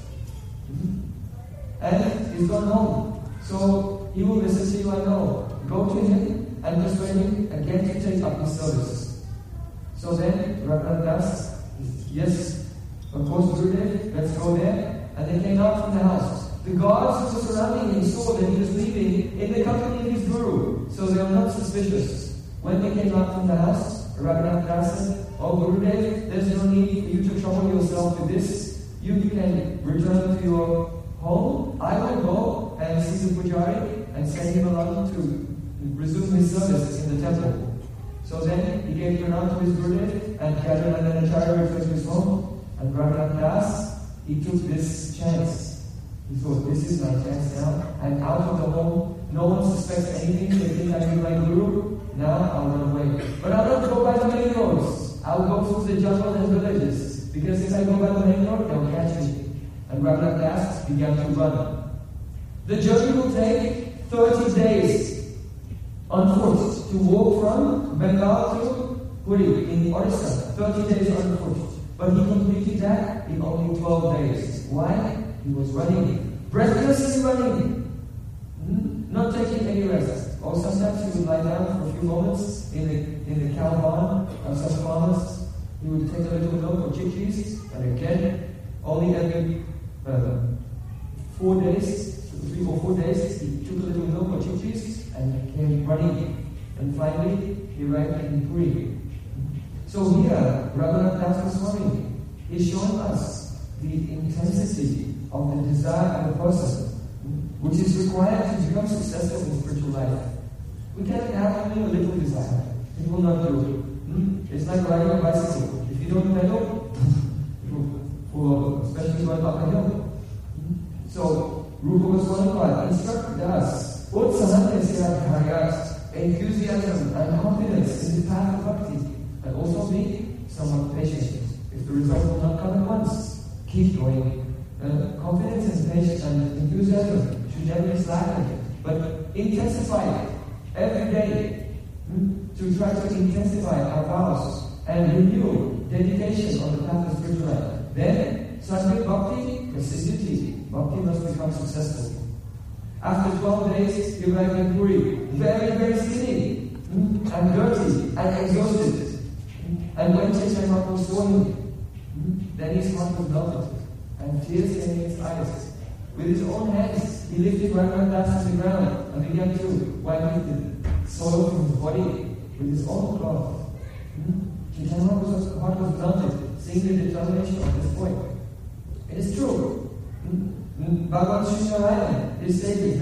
S3: and he's gone home. So he will listen to you, I know. Go to him and persuade him again to take up his service. So then Raghunath Das, yes, of course, Gurudev, let's go there. And they came out from the house. The guards who were surrounding him saw that he was leaving in the company of his guru, so they were not suspicious. When they came out from the house, Raghunath Das said, oh Gurudev, there's no need for you to trouble yourself with this. You can return to your home. I will go and see the Pujari and send him along to resume his service in the temple. So then he gave pranam to his Gurudev, and Kyajanandanacharya returned to his home, and Raghunath Das, he took this chance. He thought, this is my chance now. I'm out of the home. No one suspects anything. They think I'm my guru. Now I'll run away. But I'll not go by the main roads. I'll go through the jungle and villages. Because if I go by the main road, they'll catch me. And Raghunath Das began to run. The journey will take thirty days on foot to walk from Bengal to Puri in Orissa. thirty days on foot. But he completed that in only twelve days. Why? He was running, breathlessly running, hmm? not taking any rest. Or sometimes he would lie down for a few moments in the in the cow barn of some farmers. He would take a little milk or chickpeas, and again, only every uh, four days, three or four days, he took a little milk or chickpeas and came running. And finally, he arrived in Puri. So here, Raghunath Das Goswami is showing us the intensity of the desire of a person, which is required to become successful in spiritual life. We cannot have only a little desire. It will not do. Hmm? It's like riding a bicycle. If you don't pedal, it will fall over, especially going up a hill. Hmm? So, Rupa Goswami instructed us, Utsahanyasya bharyat, enthusiasm and confidence in the path of bhakti, and also be somewhat patient. If the result will not come at once, keep going. Uh, confidence and patience and enthusiasm should never be slackened, but intensify it. every day hmm, to try to intensify our vows and renew dedication on the path of spiritual life. Then, Sadhguru Bhakti, persistently, Bhakti must become successful. After twelve days, you arrive in Puri, very, very skinny, hmm, and dirty, and exhausted. And when Chaitanya Mahaprabhu saw him, hmm, then his heart was melted, and tears came in his eyes. With his own hands, he lifted Raghunath Das to the ground and began to wipe the soil from his body with his own cloth. Hmm? Chaitanya Mahaprabhu's heart was melted, seeing the determination of this boy. It is true. Hmm? Bhagavan Sri Narayana is saying,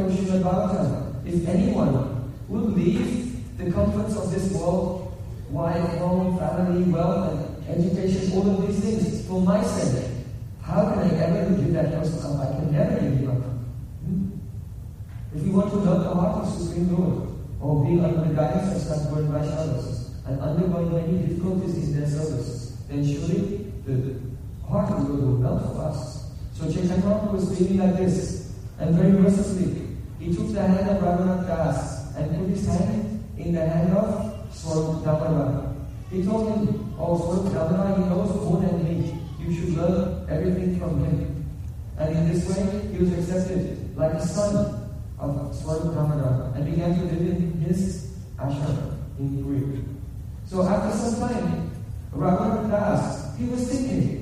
S3: if anyone will leave the comforts of this world, wife, home, family, wealth, and education, all of these things, for my sake, how can I ever give that person up? I can never give him up. Hmm? If you want to learn the heart of Supreme Lord, or be under the guidance of Sadguru Vaishnavas, and undergoing many difficulties in their service, then surely the heart of the Lord will melt for us. So Chaitanya Mahaprabhu was feeling like this, and very mercifully, he took the hand of Raghunath Das and put his hand in the hand of Swarup Damodar. He told him, oh Swarup Damodar, he knows more than me. You should learn everything from him. And in this way, he was accepted like a son of Swarup Damodar and began to live in his ashram in Puri. So after some time, Raghunath Das, he was thinking,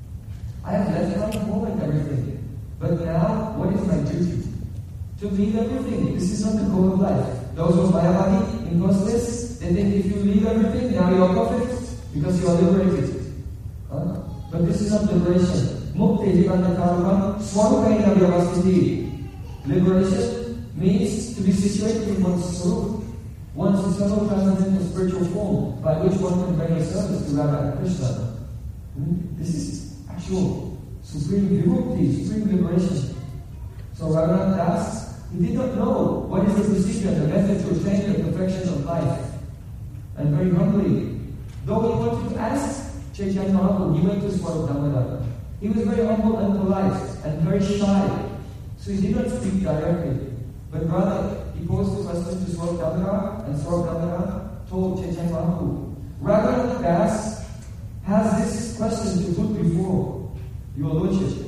S3: I have left my home and everything, but now what is my duty? To leave everything. This is not the goal of life. Those of Mayavadi impose this. They think if you leave everything, now you are perfect because you are liberated. Huh? But this is not liberation. Mukti jivana karma swarupaina vyavastiti. Liberation means to be situated in one's swarup, one's eternal transcendental spiritual form, by which one can render service to Radha and Krishna. Hmm? This is actual supreme vibhukti, supreme liberation. So Raghunath Das, he did not know what is the procedure, the method to attain the perfection of life. And very humbly, though he wanted to ask Chaitanya Mahaprabhu, he went to Swarup Damodar. He was very humble and polite and very shy, so he did not speak directly. But rather, he posed the question to Swarup Damodar, and Swarup Damodar told Chaitanya Mahaprabhu, Raghunath Das has this question to put before your Lordship.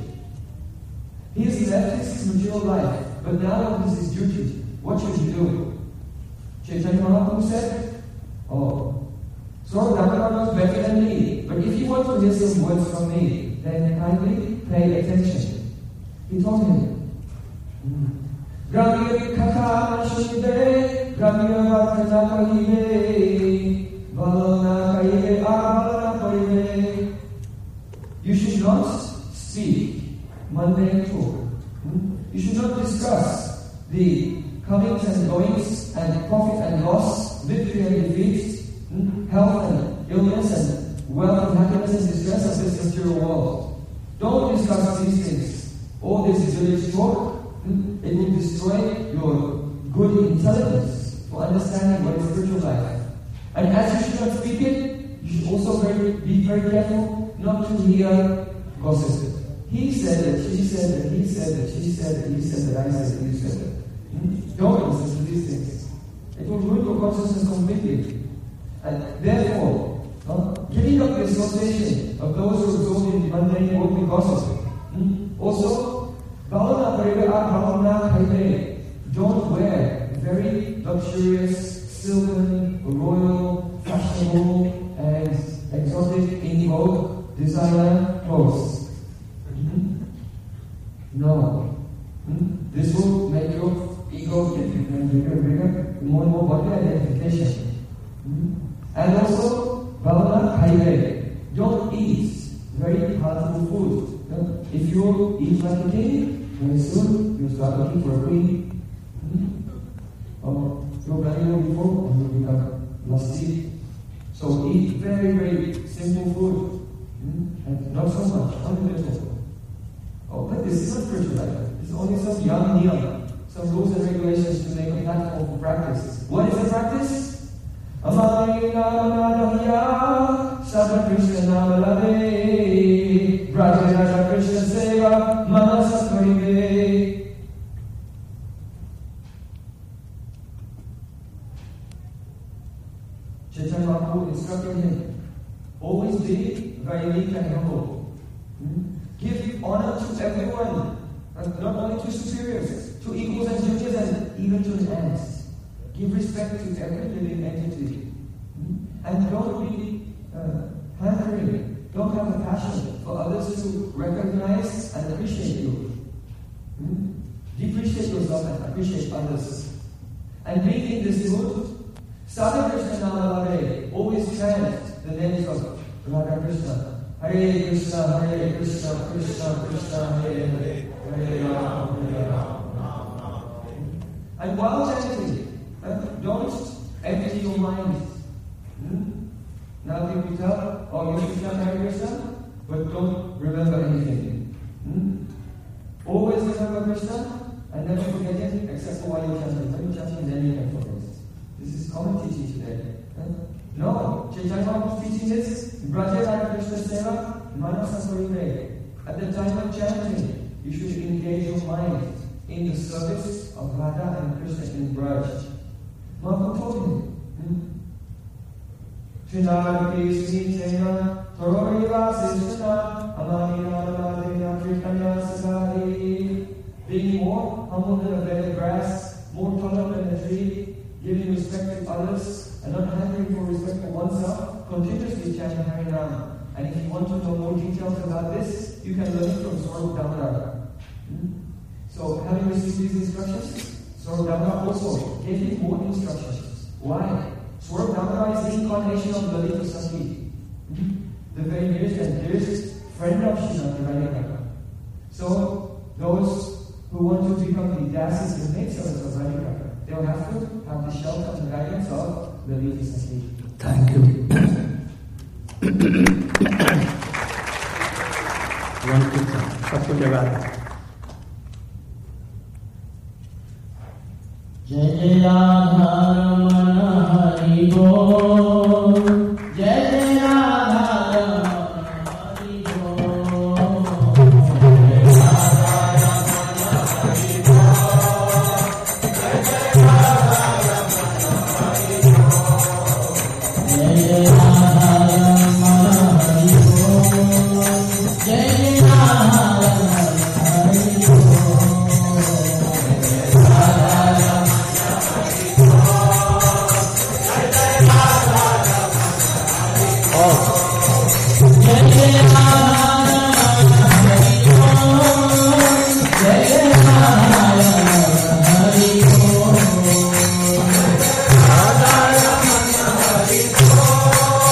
S3: He has left his material life, but now it is his duty. What should he do? Chaitanya Mahaprabhu said, oh, Swarup Damodar knows better than me, but if you want to hear some words from me, then kindly pay attention. He told him, Gramya katha nashide, Gramya vatana pahive, Valana kaive avalana parive. You should not speak mundane talk. Hmm? You should not discuss the comings and goings and profit and loss, victory and defeat, hmm? health and illness and wealth and happiness and distress of this material world. Don't discuss these things. All this is village talk. Hmm? It will destroy your good intelligence for understanding what is spiritual life. And as you should not speak it, you should also very, be very careful not to hear gossip. He said it, she said it, he said it, she said it, he said it, I said it, you said it. Hmm? Don't listen to these things. It will ruin your consciousness completely. And therefore, huh, giving up the association of those who are absorbed in mundane worldly gossip. Hmm? Also, don't wear very luxurious, silken, royal, fashionable, and exotic, in vogue, designer clothes. No. Hmm? This will make your ego get bigger and bigger and bigger, more and more body identification. Hmm? And also, Bhavana Kaive. Don't eat very palatable food. No? If you eat like a king, very soon you start looking for a queen. Hmm? Or you're very before and you become lusty. So eat very, very simple food. Hmm? And not so much, only little. Oh, but this is not spiritual life. It's only some young niyam, some rules and regulations to make a platform for practice. What is the practice? Amari Namanadahya Sada Krishna Namalade Brajaraja Krishna Seva Manasa Karive. Mahaprabhu instructed him, always be very meek and humble. Hmm? Give honor to everyone, not only to superiors, to equals and juniors, and even to the ants. Give respect to every living entity. Hmm? And don't be uh, hankering, don't have a passion for others to recognize and appreciate you. Hmm? Depreciate yourself and appreciate others. And being in this mood, Sadhu Krishna Namalare, always chant the names of Radha Krishna. Hare Krishna, Hare Krishna, Krishna Krishna, Hare Hare, Hare Rama, Hare Rama. And while chanting, uh, don't empty your mind. Hmm? Now people tell, oh, you should chant Hare Krishna, but don't remember anything. Hmm? Always remember Krishna and never forget it, except for while you're chanting. When you're chanting, then you can forget it. This is common teaching today. Huh? No, Chaitanya Mahaprabhu's teaching is Braja Radha Krishna Seva, Manasa Parime. At the time of chanting, you should engage your mind in the service of Radha and Krishna in Braj. Mahaprabhu told him, Trinarpi Smitena, Tororiva Sishna, Amanina Madhya Kirtanya Sasari. Being more humble than a blade of grass, more tolerant than a tree, giving respect to others, and not hankering for respect for oneself, continuously chanting Harinam. And if you want to know more details about this, you can learn it from Swarup Damodara. Hmm? So, having received these instructions, Swarup Damodara also gave him more instructions. Why? Swarup Damodara is the incarnation of Lalita Sakhi, hmm? the very nearest and dearest friend of Srimati Radhika. So, those who want to become the dasis and maid servants of Radhika, they will have to have the shelter and guidance of Lalita Sakhi.
S1: Thank you. One kirtan, सबको जगा दो.
S4: जय जय राधा रमण हरि बोल, जय जय राधा रमण हरि बोल, जय राधा रमण हरि बोल, जय जय राधा रमण हरि बोल, जय जय राधा रमण हरि बोल, जय जय राधा रमण हरि बोल. Oh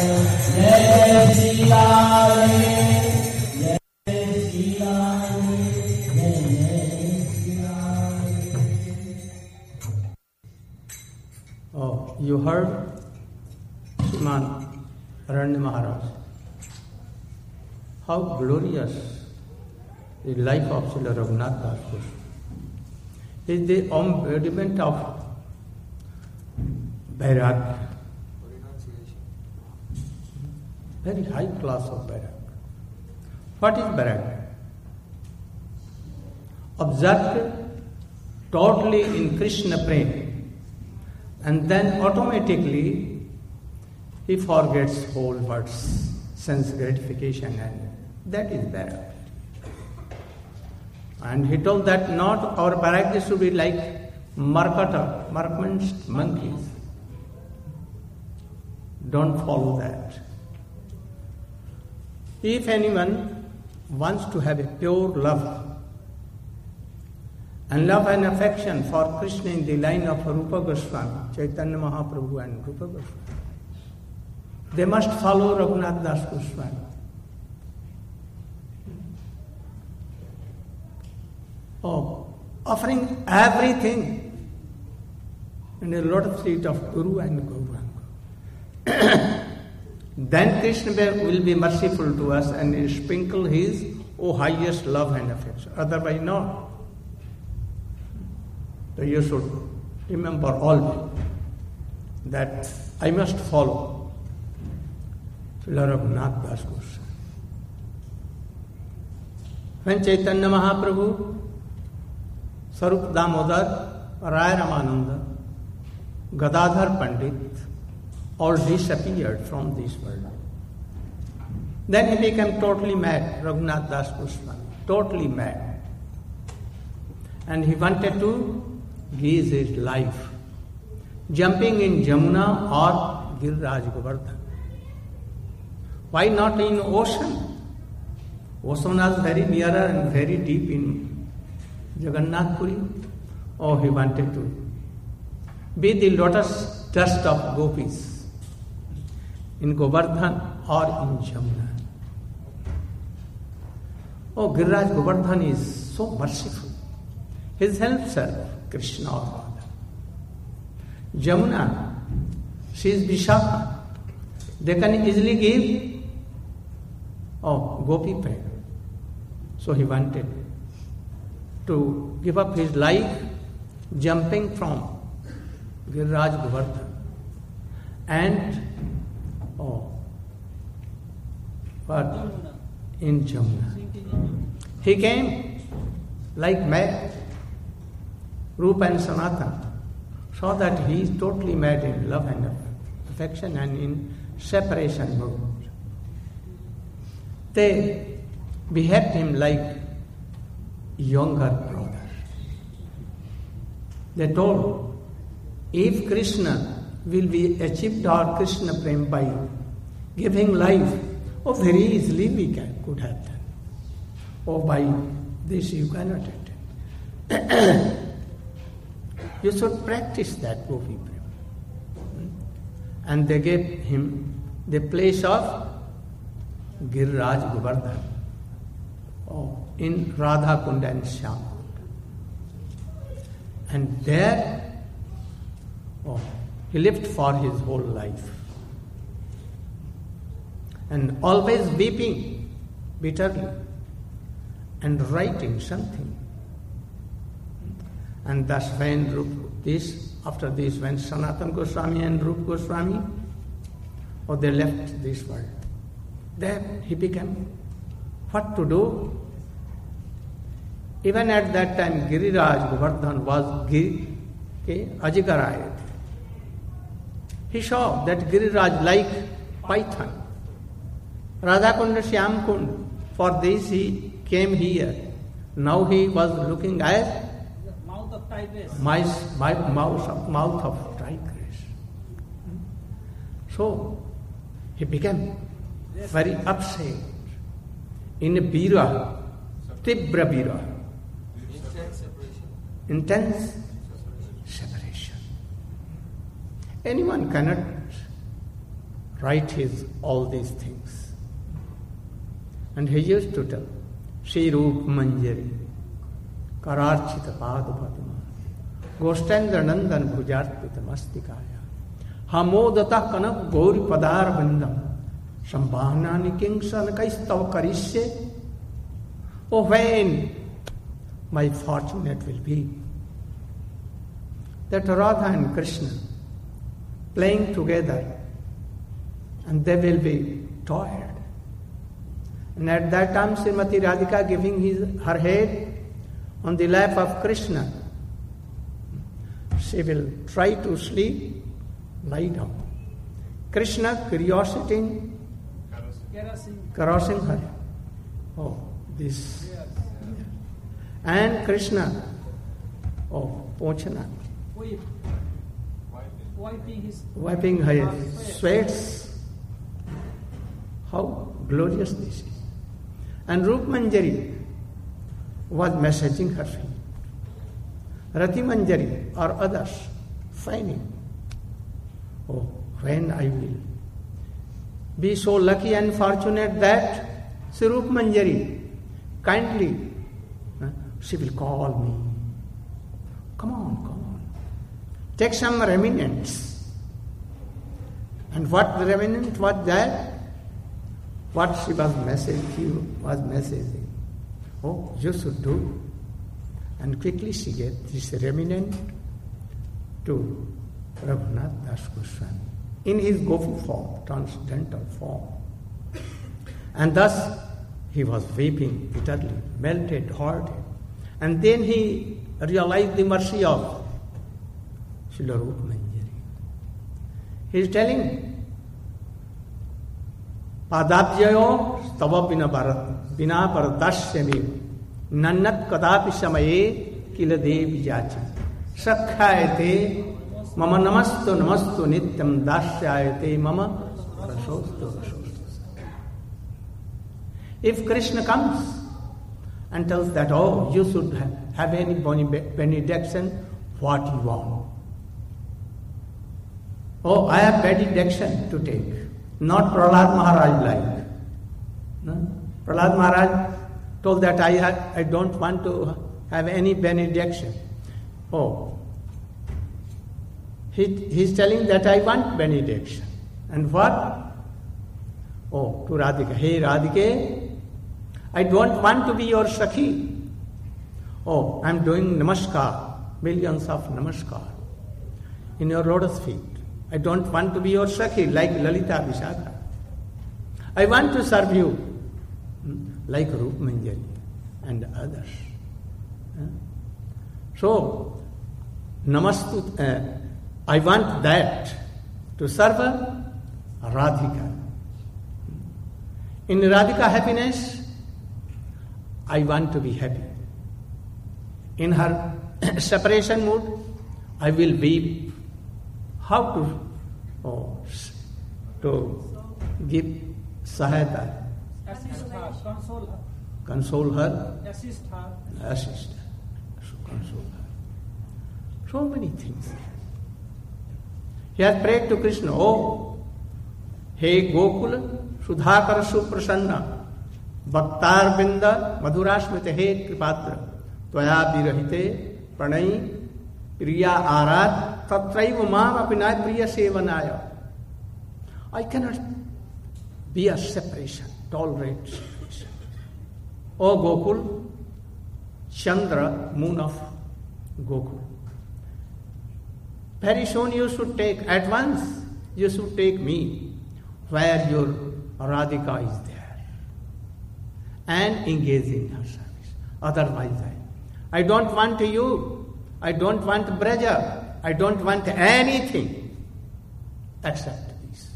S4: जय श्री राम जय श्री राम जय जय Shri Ram.
S1: Oh, you heard Sriman Aranya Maharaj. How glorious the life of Srila Raghunath Das Goswami is the embodiment of Vairagya. Very high class of Vairagya. What is Vairagya? Observed totally in Krishna Prema, and then automatically he forgets whole words, sense gratification, and that is Vairagya. And he told that not our Vairagya should be like markata, markmans, monkeys. Don't follow that. If anyone wants to have a pure love and love and affection for Krishna in the line of Rupa Goswami, Chaitanya Mahaprabhu and Rupa Goswami, they must follow Raghunath Das Goswami. Oh, offering everything in a lotus feet of Guru and Gauranga. Then Krishna will be merciful to us and will sprinkle his oh highest love and affection. Otherwise not. So you should remember always that I must follow Srila Raghunath Das Goswami. When Chaitanya Mahaprabhu, Sarup Damodar, Rai Ramananda, Gadadhar Pandit all disappeared from this world. Then he became totally mad, Raghunath Das Goswami, totally mad. And he wanted to give his life, jumping in Jamuna or Giriraj Govardhan. Why not in ocean? Ocean was very nearer and very deep in Jagannath Puri. Oh, he wanted to be the lotus dust of gopis in Govardhan or in Jamuna. Oh, Giriraj Govardhan is so merciful. His himself, Krishna or Radha. Jamuna, she is Vishaka. They can easily give oh, gopi prema. So he wanted to give up his life jumping from Giriraj Govardhan and oh, what? In Jamuna. He came like mad. Rupa and Sanatana saw that he is totally mad in love and affection and in separation mode. They behaved him like younger brother. They told, if Krishna will be achieved or Krishna Prem by giving life, oh, very easily we can, could have done. Oh, by this you cannot attain. You should practice that gopi prema. And they gave him the place of Giriraj Govardhan, oh, in Radha Kund and Shyam Kund. And there, oh, he lived for his whole life. And always weeping bitterly and writing something. And thus when Rup, this, after this, when Sanatana Goswami and Rupa Goswami, oh, they left this world. Then he became what to do. Even at that time, Giriraj Govardhan was Giri, okay, Ajigarayat. He saw that Giriraj like python. Radhakunda Shyam Kund, for this he came here. Now he was looking at
S2: Mouth of tigress.
S1: my, my mouth, of, mouth of tigress. So he became very upset in a bira, tibra bira.
S5: Intense separation.
S1: Intense separation. Anyone cannot write his all these things. And he used to tell, Shri Rup Manjari, Kararchita Padu Padma, Goshtendra Nandan Bhujarpita Mastikaya, Hamodata Kanak Gauri Padar Bandam, Sambhanani Kingsan Kaistav Karishe. Oh, when my fortunate will be that Radha and Krishna playing together, and they will be tired. And at that time, Srimati Radhika giving his, her head on the lap of Krishna, she will try to sleep, lie down. Krishna, curiosity, caressing her. Oh, this. And Krishna, oh, Pochana,
S2: wiping his
S1: wiping her sweats. How glorious this is. And Rup Manjari was messaging her feet. Rati Manjari or others finding, oh, when I will be so lucky and fortunate that Sri Rup Manjari kindly, uh, she will call me. Come on, come on. Take some remnants. And what the remnant was that? What she was messaging, he was messaging. Oh, you should do. And quickly she gave this remnant to Raghunath Das Goswami in his gopi form, transcendental form. And thus he was weeping bitterly, melted, hearted. And then he realized the mercy of Srila Rupa Manjari. He is telling, Padabjayo stava bina bharat, bina bharatasya nannat kadapi samaye kila devi jachi. Sakhayate mama namastu namastu nityam dasyayate mama rasostu rasostu. If Krishna comes and tells that, oh, you should have any benediction, what you want? Oh, I have benediction to take. Not Prahlad Maharaj like. No? Prahlad Maharaj told that I, have, I don't want to have any benediction. Oh, he, he's telling that I want benediction. And what? Oh, to Radhika. Hey Radhike, I don't want to be your Sakhi. Oh, I'm doing namaskar, millions of namaskar in your lotus feet. I don't want to be your Sakhi like Lalita Vishakha. I want to serve you like Rup Manjari and others. So, namastu, uh, I want that to serve Radhika. In Radhika happiness, I want to be happy. In her separation mood, I will weep. How to, oh, to give sahayata,
S2: assist her, console her,
S1: console her,
S2: assist her,
S1: assist her, so console her. So many things. He has prayed to Krishna, oh, hey Gokula, Sudhakara Suprasanna, Bhaktar Binda, Madhurasmita, hey Kripatra, Tvaya Virahite, Pranai, Priya Arad, Tatraiva Mam Apinay Priya Sevanaya. I cannot be a separation, tolerate separation. O Gokul, Chandra, moon of Gokul. Very soon you should take, at once you should take me where your Radhika is there and engage in her service. Otherwise I, I don't want you. I don't want Braja. I don't want anything except this.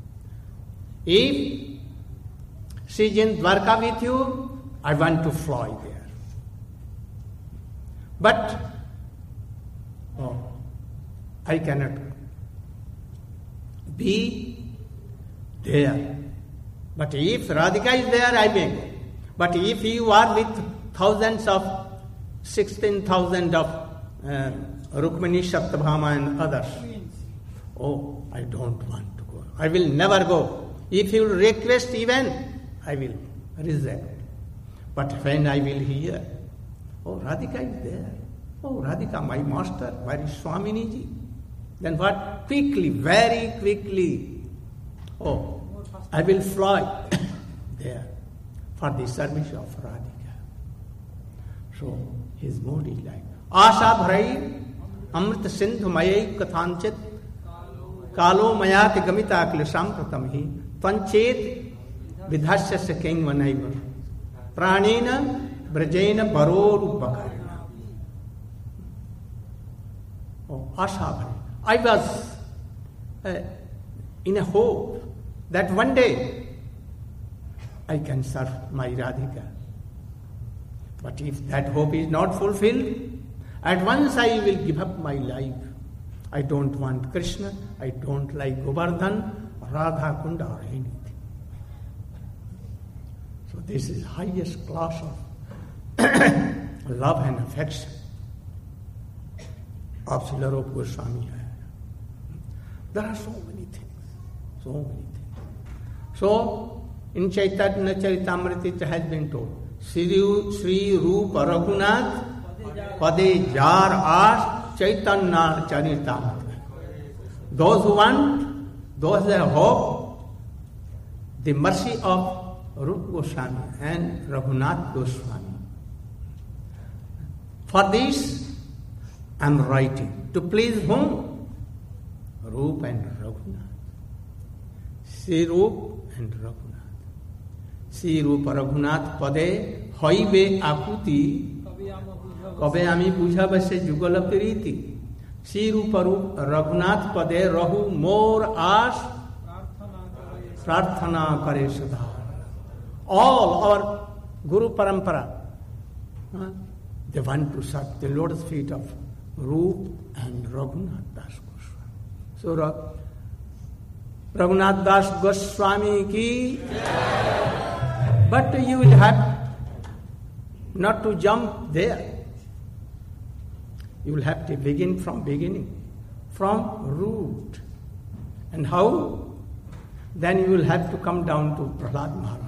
S1: If she is in Dwarka with you, I want to fly there. But oh, I cannot be there. But if Radhika is there, I may go. But if you are with thousands of, sixteen thousand of Uh, Rukmini, Satyabhama and others. Oh, I don't want to go. I will never go. If you request even, I will reject. But when I will hear, oh, Radhika is there. Oh, Radhika, my master, where is Swamini ji? Then what? Quickly, very quickly. Oh, I will fly there for the service of Radhika. So, his mood is like, Asha bharai amrit sindhu mayai kathanchit kalo mayat gamita klisham pratam hi tanchet vidhasya se king vanaiva pranena brajena baroru bakarina. Oh, Asha bharai. I was uh, in a hope that one day I can serve my Radhika. But if that hope is not fulfilled, at once I will give up my life. I don't want Krishna, I don't like Govardhan, Radha Kunda or anything. So this is highest class of love and affection of Srila Rupa Goswami. There are so many things, so many things. So, in Chaitanya Charitamrita it has been told, Sri, Sri Rupa Raghunath Pade Jar Ash Chaitanya Charitamrita. Those who want, those that hope, the mercy of Rupa Goswami and Raghunath Goswami. For this, I am writing. To please whom? Rupa and Raghunath. Sri Rupa and Raghunath. Sri Rupa Raghunath Pade Hoibe Akuti Kabe Ami Puja Base Jugala Piriti. Sri Rupa Raghunath Pade Rahu More Ash Prarthana Kare Sudha. All our Guru Parampara, huh? They want to serve the lotus feet of Rupa and Raghunath Das Goswami. So Raghunath Das Goswami ki, but you will have not to jump there. You will have to begin from beginning, from root. And how? Then you will have to come down to Prahlad Maharaj.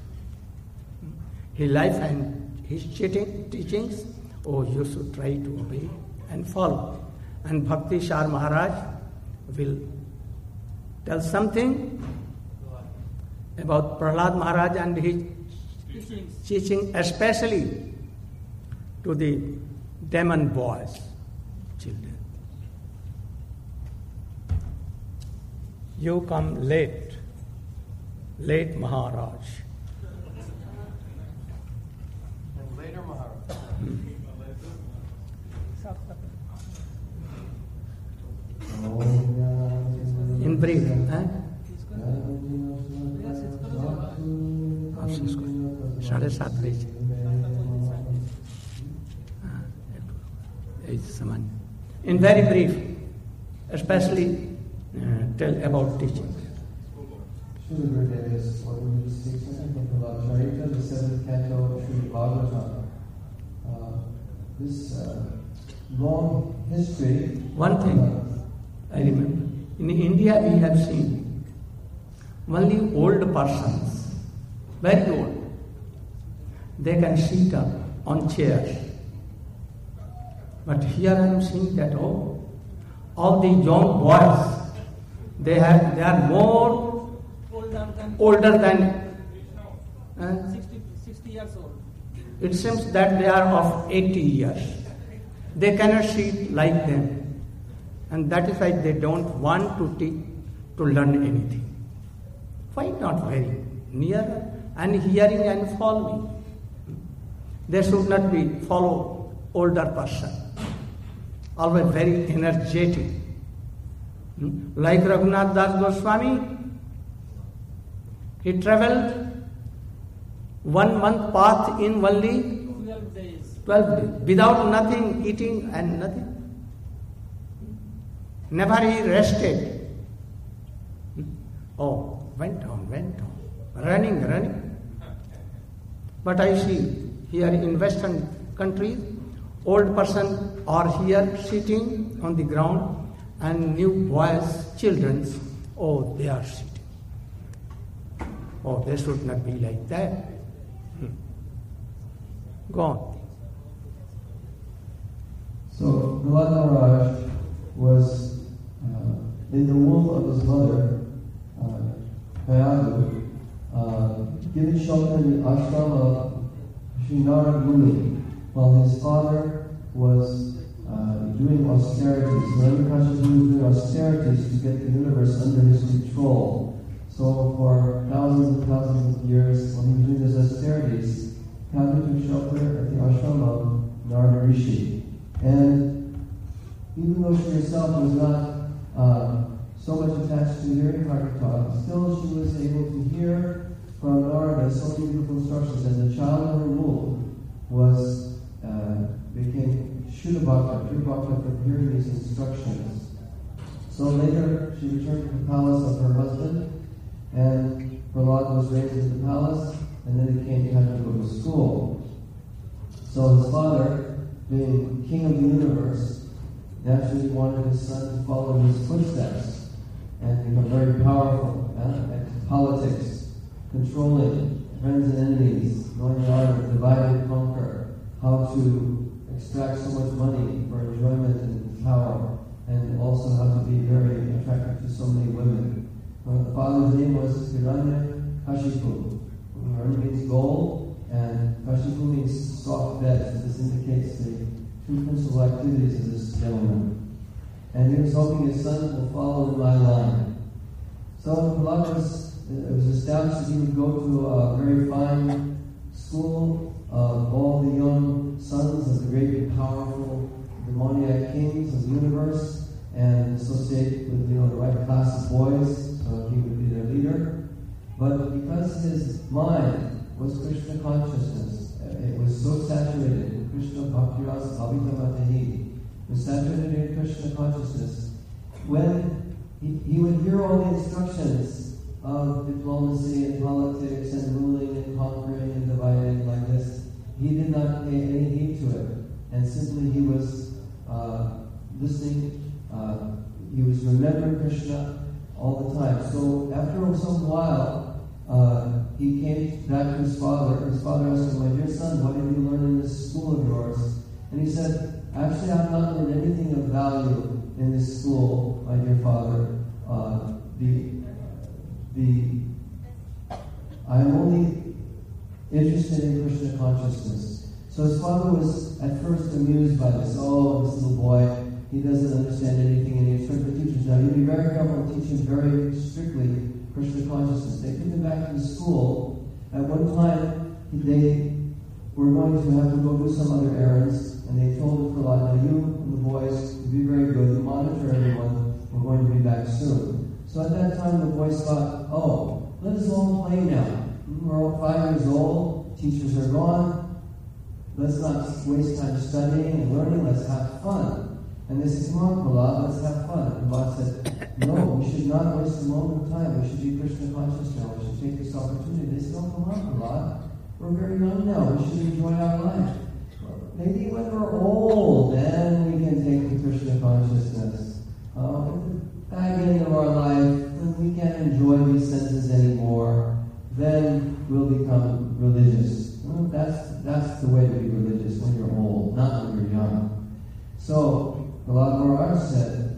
S1: His life and his teachings, oh, you should try to obey and follow. And Bhakti Shar Maharaj will tell something about Prahlad Maharaj and his teaching, especially to the demon boys, children. You come late, late Maharaj.
S5: And later Maharaj.
S1: In brief, huh? साढ़े सात बजे in very brief, especially uh, tell about teaching.
S3: Srila Gurudev is ordering to speak something about Charita, the seventh canto of Sri Bhagavatam. Uh, this uh, long history.
S1: One thing I remember, in India we have seen only old persons, very old. They can sit up on chairs. But here I am seeing that oh, all the young boys, they have they are more
S2: older than,
S1: older than uh,
S2: sixty, sixty years old.
S1: it seems that they are of eighty years. They cannot sit like them, and that is why they don't want to teach, to learn anything. Why not very near and hearing and following? They should not be follow older person. Always very energetic. Hmm? Like Raghunath Das Goswami, he travelled one month path in only
S2: Twelve days.
S1: twelve days, without nothing, eating and nothing. Never he rested. Hmm? Oh, went on, went on, running, running. But I see here in Western countries, old person are here sitting on the ground and new boys, children, Oh, they are sitting. Oh, they should not be like that. Hmm. Go on.
S3: So Prahlad Maharaj was uh, in the womb of his mother, uh, Kayadu, uh, given shelter in the ashram of Sri Narad Muni, while his father was uh, doing austerities. Narada Kashyapa was doing austerities to get the universe under his control. So for thousands and thousands of years, when he was doing his austerities, Kayadu took shelter at the ashram of Narada Rishi. And even though she herself was not uh, so much attached to hearing Harikatha, still she was able to hear from Narada so many beautiful instructions. And the child in her womb was uh, became Shuddha Bhakta, Shuddha Bhakta from hearing these instructions. So later she returned to the palace of her husband, and Prahlad was raised in the palace, and then he came to have to go to school. So his father, being king of the universe, naturally wanted his son to follow in his footsteps and become very powerful uh, at politics, controlling friends and enemies, knowing the art of divide and conquer, how to extract so much money for enjoyment and power, and also how to be very attractive to so many women. Uh, the father's name was Hiranya Kashipu. Hiranya means gold, and Kashipu means soft beds. This indicates the two principal activities of this gentleman. And he was hoping his son will follow in my line. So Prahlad was, it was established that he would go to a very fine school of all the young sons of the great and powerful demoniac kings of the universe, and associate with, you know, the right class of boys, so he would be their leader. But because his mind was Krishna consciousness, it was so saturated in Krishna Bhakti Rasa Abhidhamatahi, it was saturated in Krishna consciousness, when he, he would hear all the instructions of diplomacy and politics and ruling and conquering and dividing like this, he did not pay any heed to it. And simply he was uh, listening, uh, he was remembering Krishna all the time. So after some while, uh, he came back to his father. His father asked him, "My dear son, what did you learn in this school of yours?" And he said, "Actually, I have not learned anything of value in this school, my dear father. Uh, the, the, I'm only interested in Krishna consciousness." So his father was at first amused by this. Oh, this little boy, he doesn't understand anything, and he started to teach him. Now, you be very careful and teach him very strictly Krishna consciousness. They took him back to the school. At one time, they were going to have to go do some other errands, and they told him, Prahlad, now you and the boys, be very good, monitor everyone, we're going to be back soon. So at that time, the boys thought, oh, let us all play now. We're all five years old, teachers are gone, let's not waste time studying and learning, let's have fun. And they said, come on, Prahlad, let's have fun. And Prahlad said, no, we should not waste a moment of time. We should be Krishna conscious now. We should take this opportunity. They said, oh, come on, Prahlad. We're very young now. We should enjoy our life. Maybe when we're old, then we can take the Krishna consciousness. Uh, at the back end of our life, when we can't enjoy these senses anymore, then we'll become religious. Well, that's, that's the way to be religious, when you're old, not when you're young. So, Prahlad Maharaj said,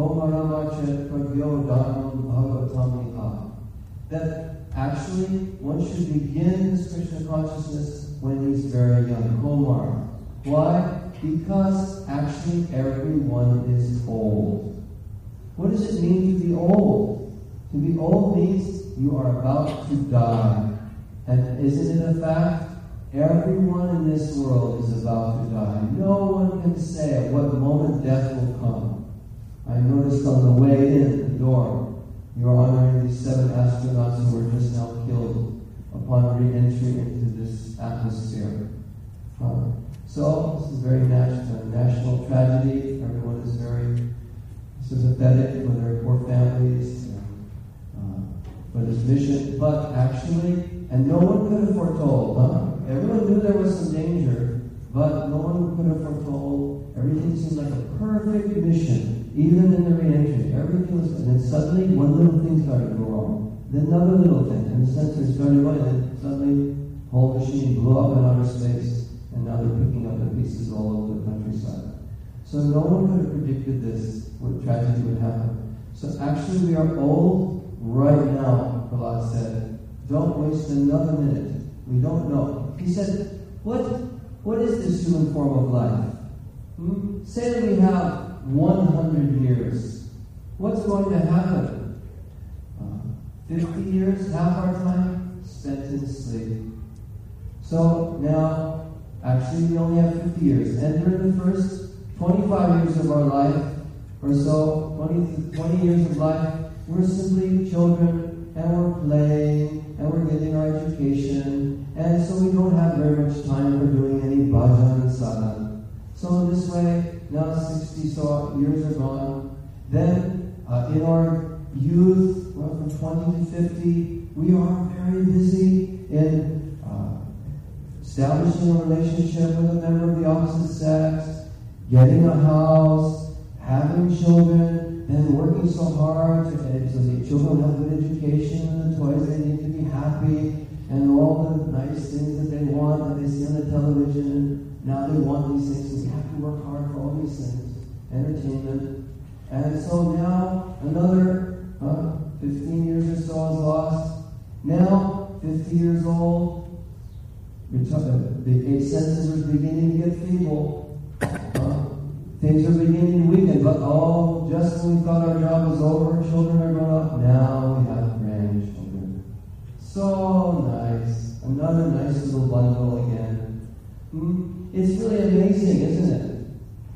S3: that actually one should begin this Krishna consciousness when he's very young. Komar. Why? Because actually everyone is old. What does it mean to be old? To be old means you are about to die. And isn't it a fact? Everyone in this world is about to die. No one can say at what moment death will come. I noticed on the way in the door, you're honoring these seven astronauts who were just now killed upon re-entry into this atmosphere. Uh, so, this is very national, national tragedy. Everyone is very sympathetic for their poor families, uh, for this mission. But actually, and no one could have foretold, huh? Everyone knew there was some danger, but no one could have foretold. Everything seemed like a perfect mission, even in the re-entry. Everything was, and then suddenly one little thing started to go wrong. Then another little thing, and the sensor started going, and then suddenly the whole machine blew up in outer space, and now they're picking up the pieces all over the countryside. So no one could have predicted this, what tragedy would happen. So actually we are old right now, Prahlad said. Don't waste another minute. We don't know. He said, what, what is this human form of life? Hmm? Say that we have one hundred years. What's going to happen? Uh, fifty years, half our time, spent in sleep. So now, actually we only have fifty years. And during the first twenty-five years of our life, or so, twenty, twenty years of life, we're simply children, and we're playing, and we're getting our education, and so we don't have very much time for doing any bhajan and sadhana. So in this way, now sixty so years are gone. Then, uh, in our youth, well, from twenty to fifty, we are very busy in uh, establishing a relationship with a member of the opposite sex, getting a house, having children, and working so hard to, so the children have good education and the toys they need to be happy, and all the nice things that they want that they see on the television. Now they want these things, so we have to work hard for all these things. Entertainment. And so now another uh, fifteen years or so is lost. Now, fifty years old, the eight senses are beginning to get feeble. Uh, things are beginning to weaken, but oh, just when we thought our job was over, children are grown up, now we have grandchildren. So nice. Another nice little bundle again. Hmm? It's really amazing, isn't it?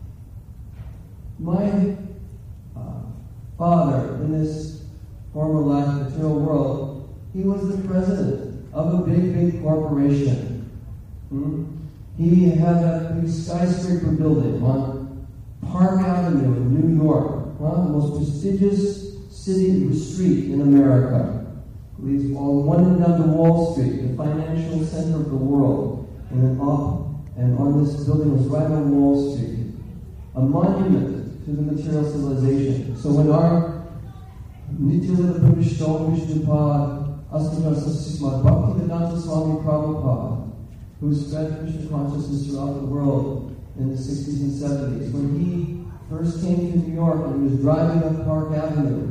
S3: My uh, father, in this former life material world, he was the president of a big, big corporation. Hmm? He had a big skyscraper building on Park Avenue in New York, huh? The most prestigious city street in America. Leads all one end down to Wall Street, the financial center of the world, and then up. And on this building was right on Wall Street, a monument to the material civilization. So when our Nityananda Prabhupada Vishnupad Astakar Sasismad Bhaktivedanta Swami Prabhupada, who spread Krishna consciousness throughout the world in the sixties and seventies, when he first came to New York and he was driving up Park Avenue,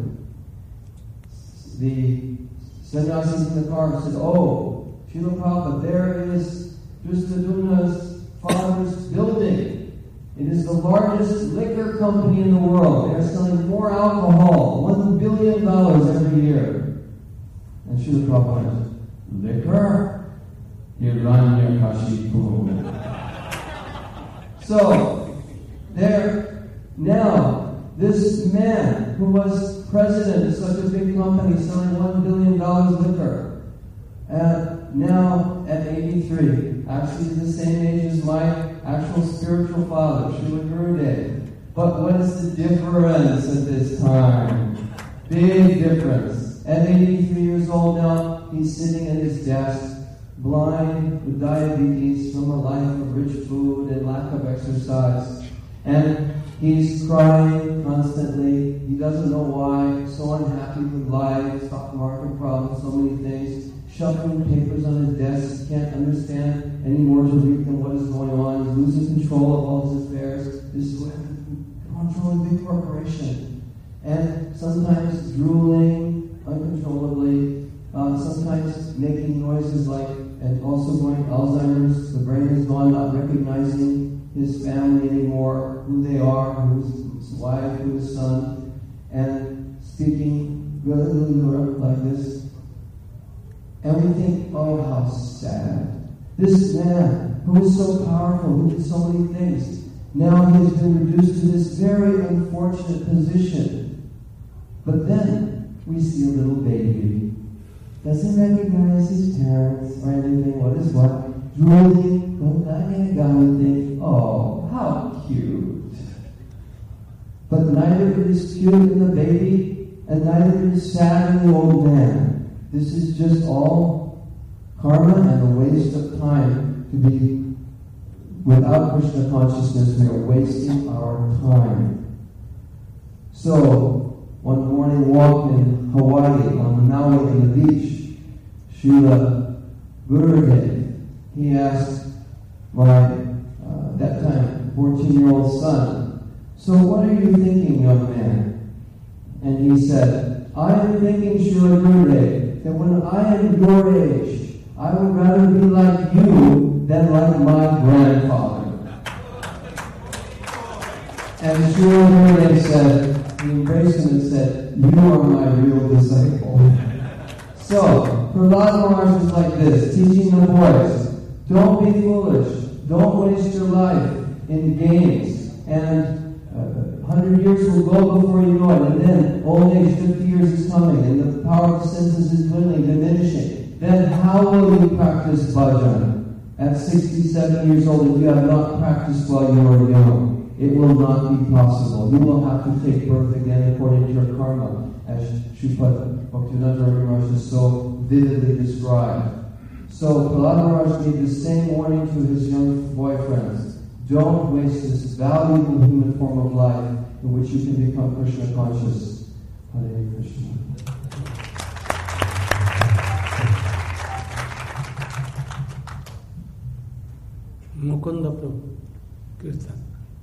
S3: the sannyasis in the car said, "Oh, Srila Prabhupada, there is Drishtaduna's father's building. It is the largest liquor company in the world. They are selling more alcohol, one billion dollars every year." And Srila Prabhupada said, "Liquor? Hiranyakashipu." So, there, now, this man who was president of such a big company selling one billion dollars liquor, and now at eighty-three, actually the same age as my actual spiritual father, Srila Gurudev. But what is the difference at this time? Big difference. At eighty-three years old now, he's sitting at his desk, blind with diabetes from a life of rich food and lack of exercise. And he's crying constantly. He doesn't know why. So unhappy with life, stock market problems, so many things. Shuffling papers on his desk. He can't understand any more to read than what is going on. He's losing control of all his affairs. This is what controlling a big corporation. And sometimes drooling uncontrollably. Uh, sometimes making noises like, and also going Alzheimer's. The brain is gone, not recognizing his family anymore, who they are, who's his wife, who's his son, and speaking like this. And we think, oh, how sad. This man, who is so powerful, who did so many things, now he has been reduced to this very unfortunate position. But then we see a little baby. Doesn't recognize his parents or anything. What is what? Drooling. Don't think, oh, how cute. But neither it is cute in the baby, and neither it is sad in the old man. This is just all karma and a waste of time to be without Krishna consciousness, we are wasting our time. So, one morning walk in Hawaii, on Maui on the beach, Srila Gurudev, he asked my, uh, that time, fourteen-year-old son, so what are you thinking, young man? And he said, I am thinking, Srila Gurudev, that when I am your age, I would rather be like you than like my grandfather. And Srila Gurudev said, he embraced him and said, you are my real disciple. So, Prahlad Maharaj is like this, teaching the boys, don't be foolish, don't waste your life in games, and uh, one hundred years will go before you know it, and then old age, fifty years is coming, and the power of the senses is dwindling, diminishing. Then how will you practice bhajan? At sixty-seven years old, if you have not practiced while you are young, it will not be possible. You will have to take birth again according to your karma, as Sripad Bhaktivinoda Maharaj has so vividly described. So Prahlad Maharaj gave the same warning to his young boyfriends. Don't waste this valuable human form of life in which you can become Krishna conscious. Hare Krishna.
S1: Mukunda Prabhu, Kirtan.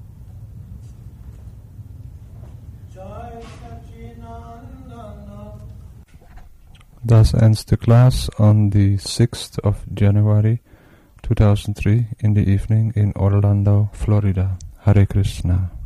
S6: Thus ends the class on the sixth of January two thousand three in the evening in Orlando, Florida. Hare Krishna.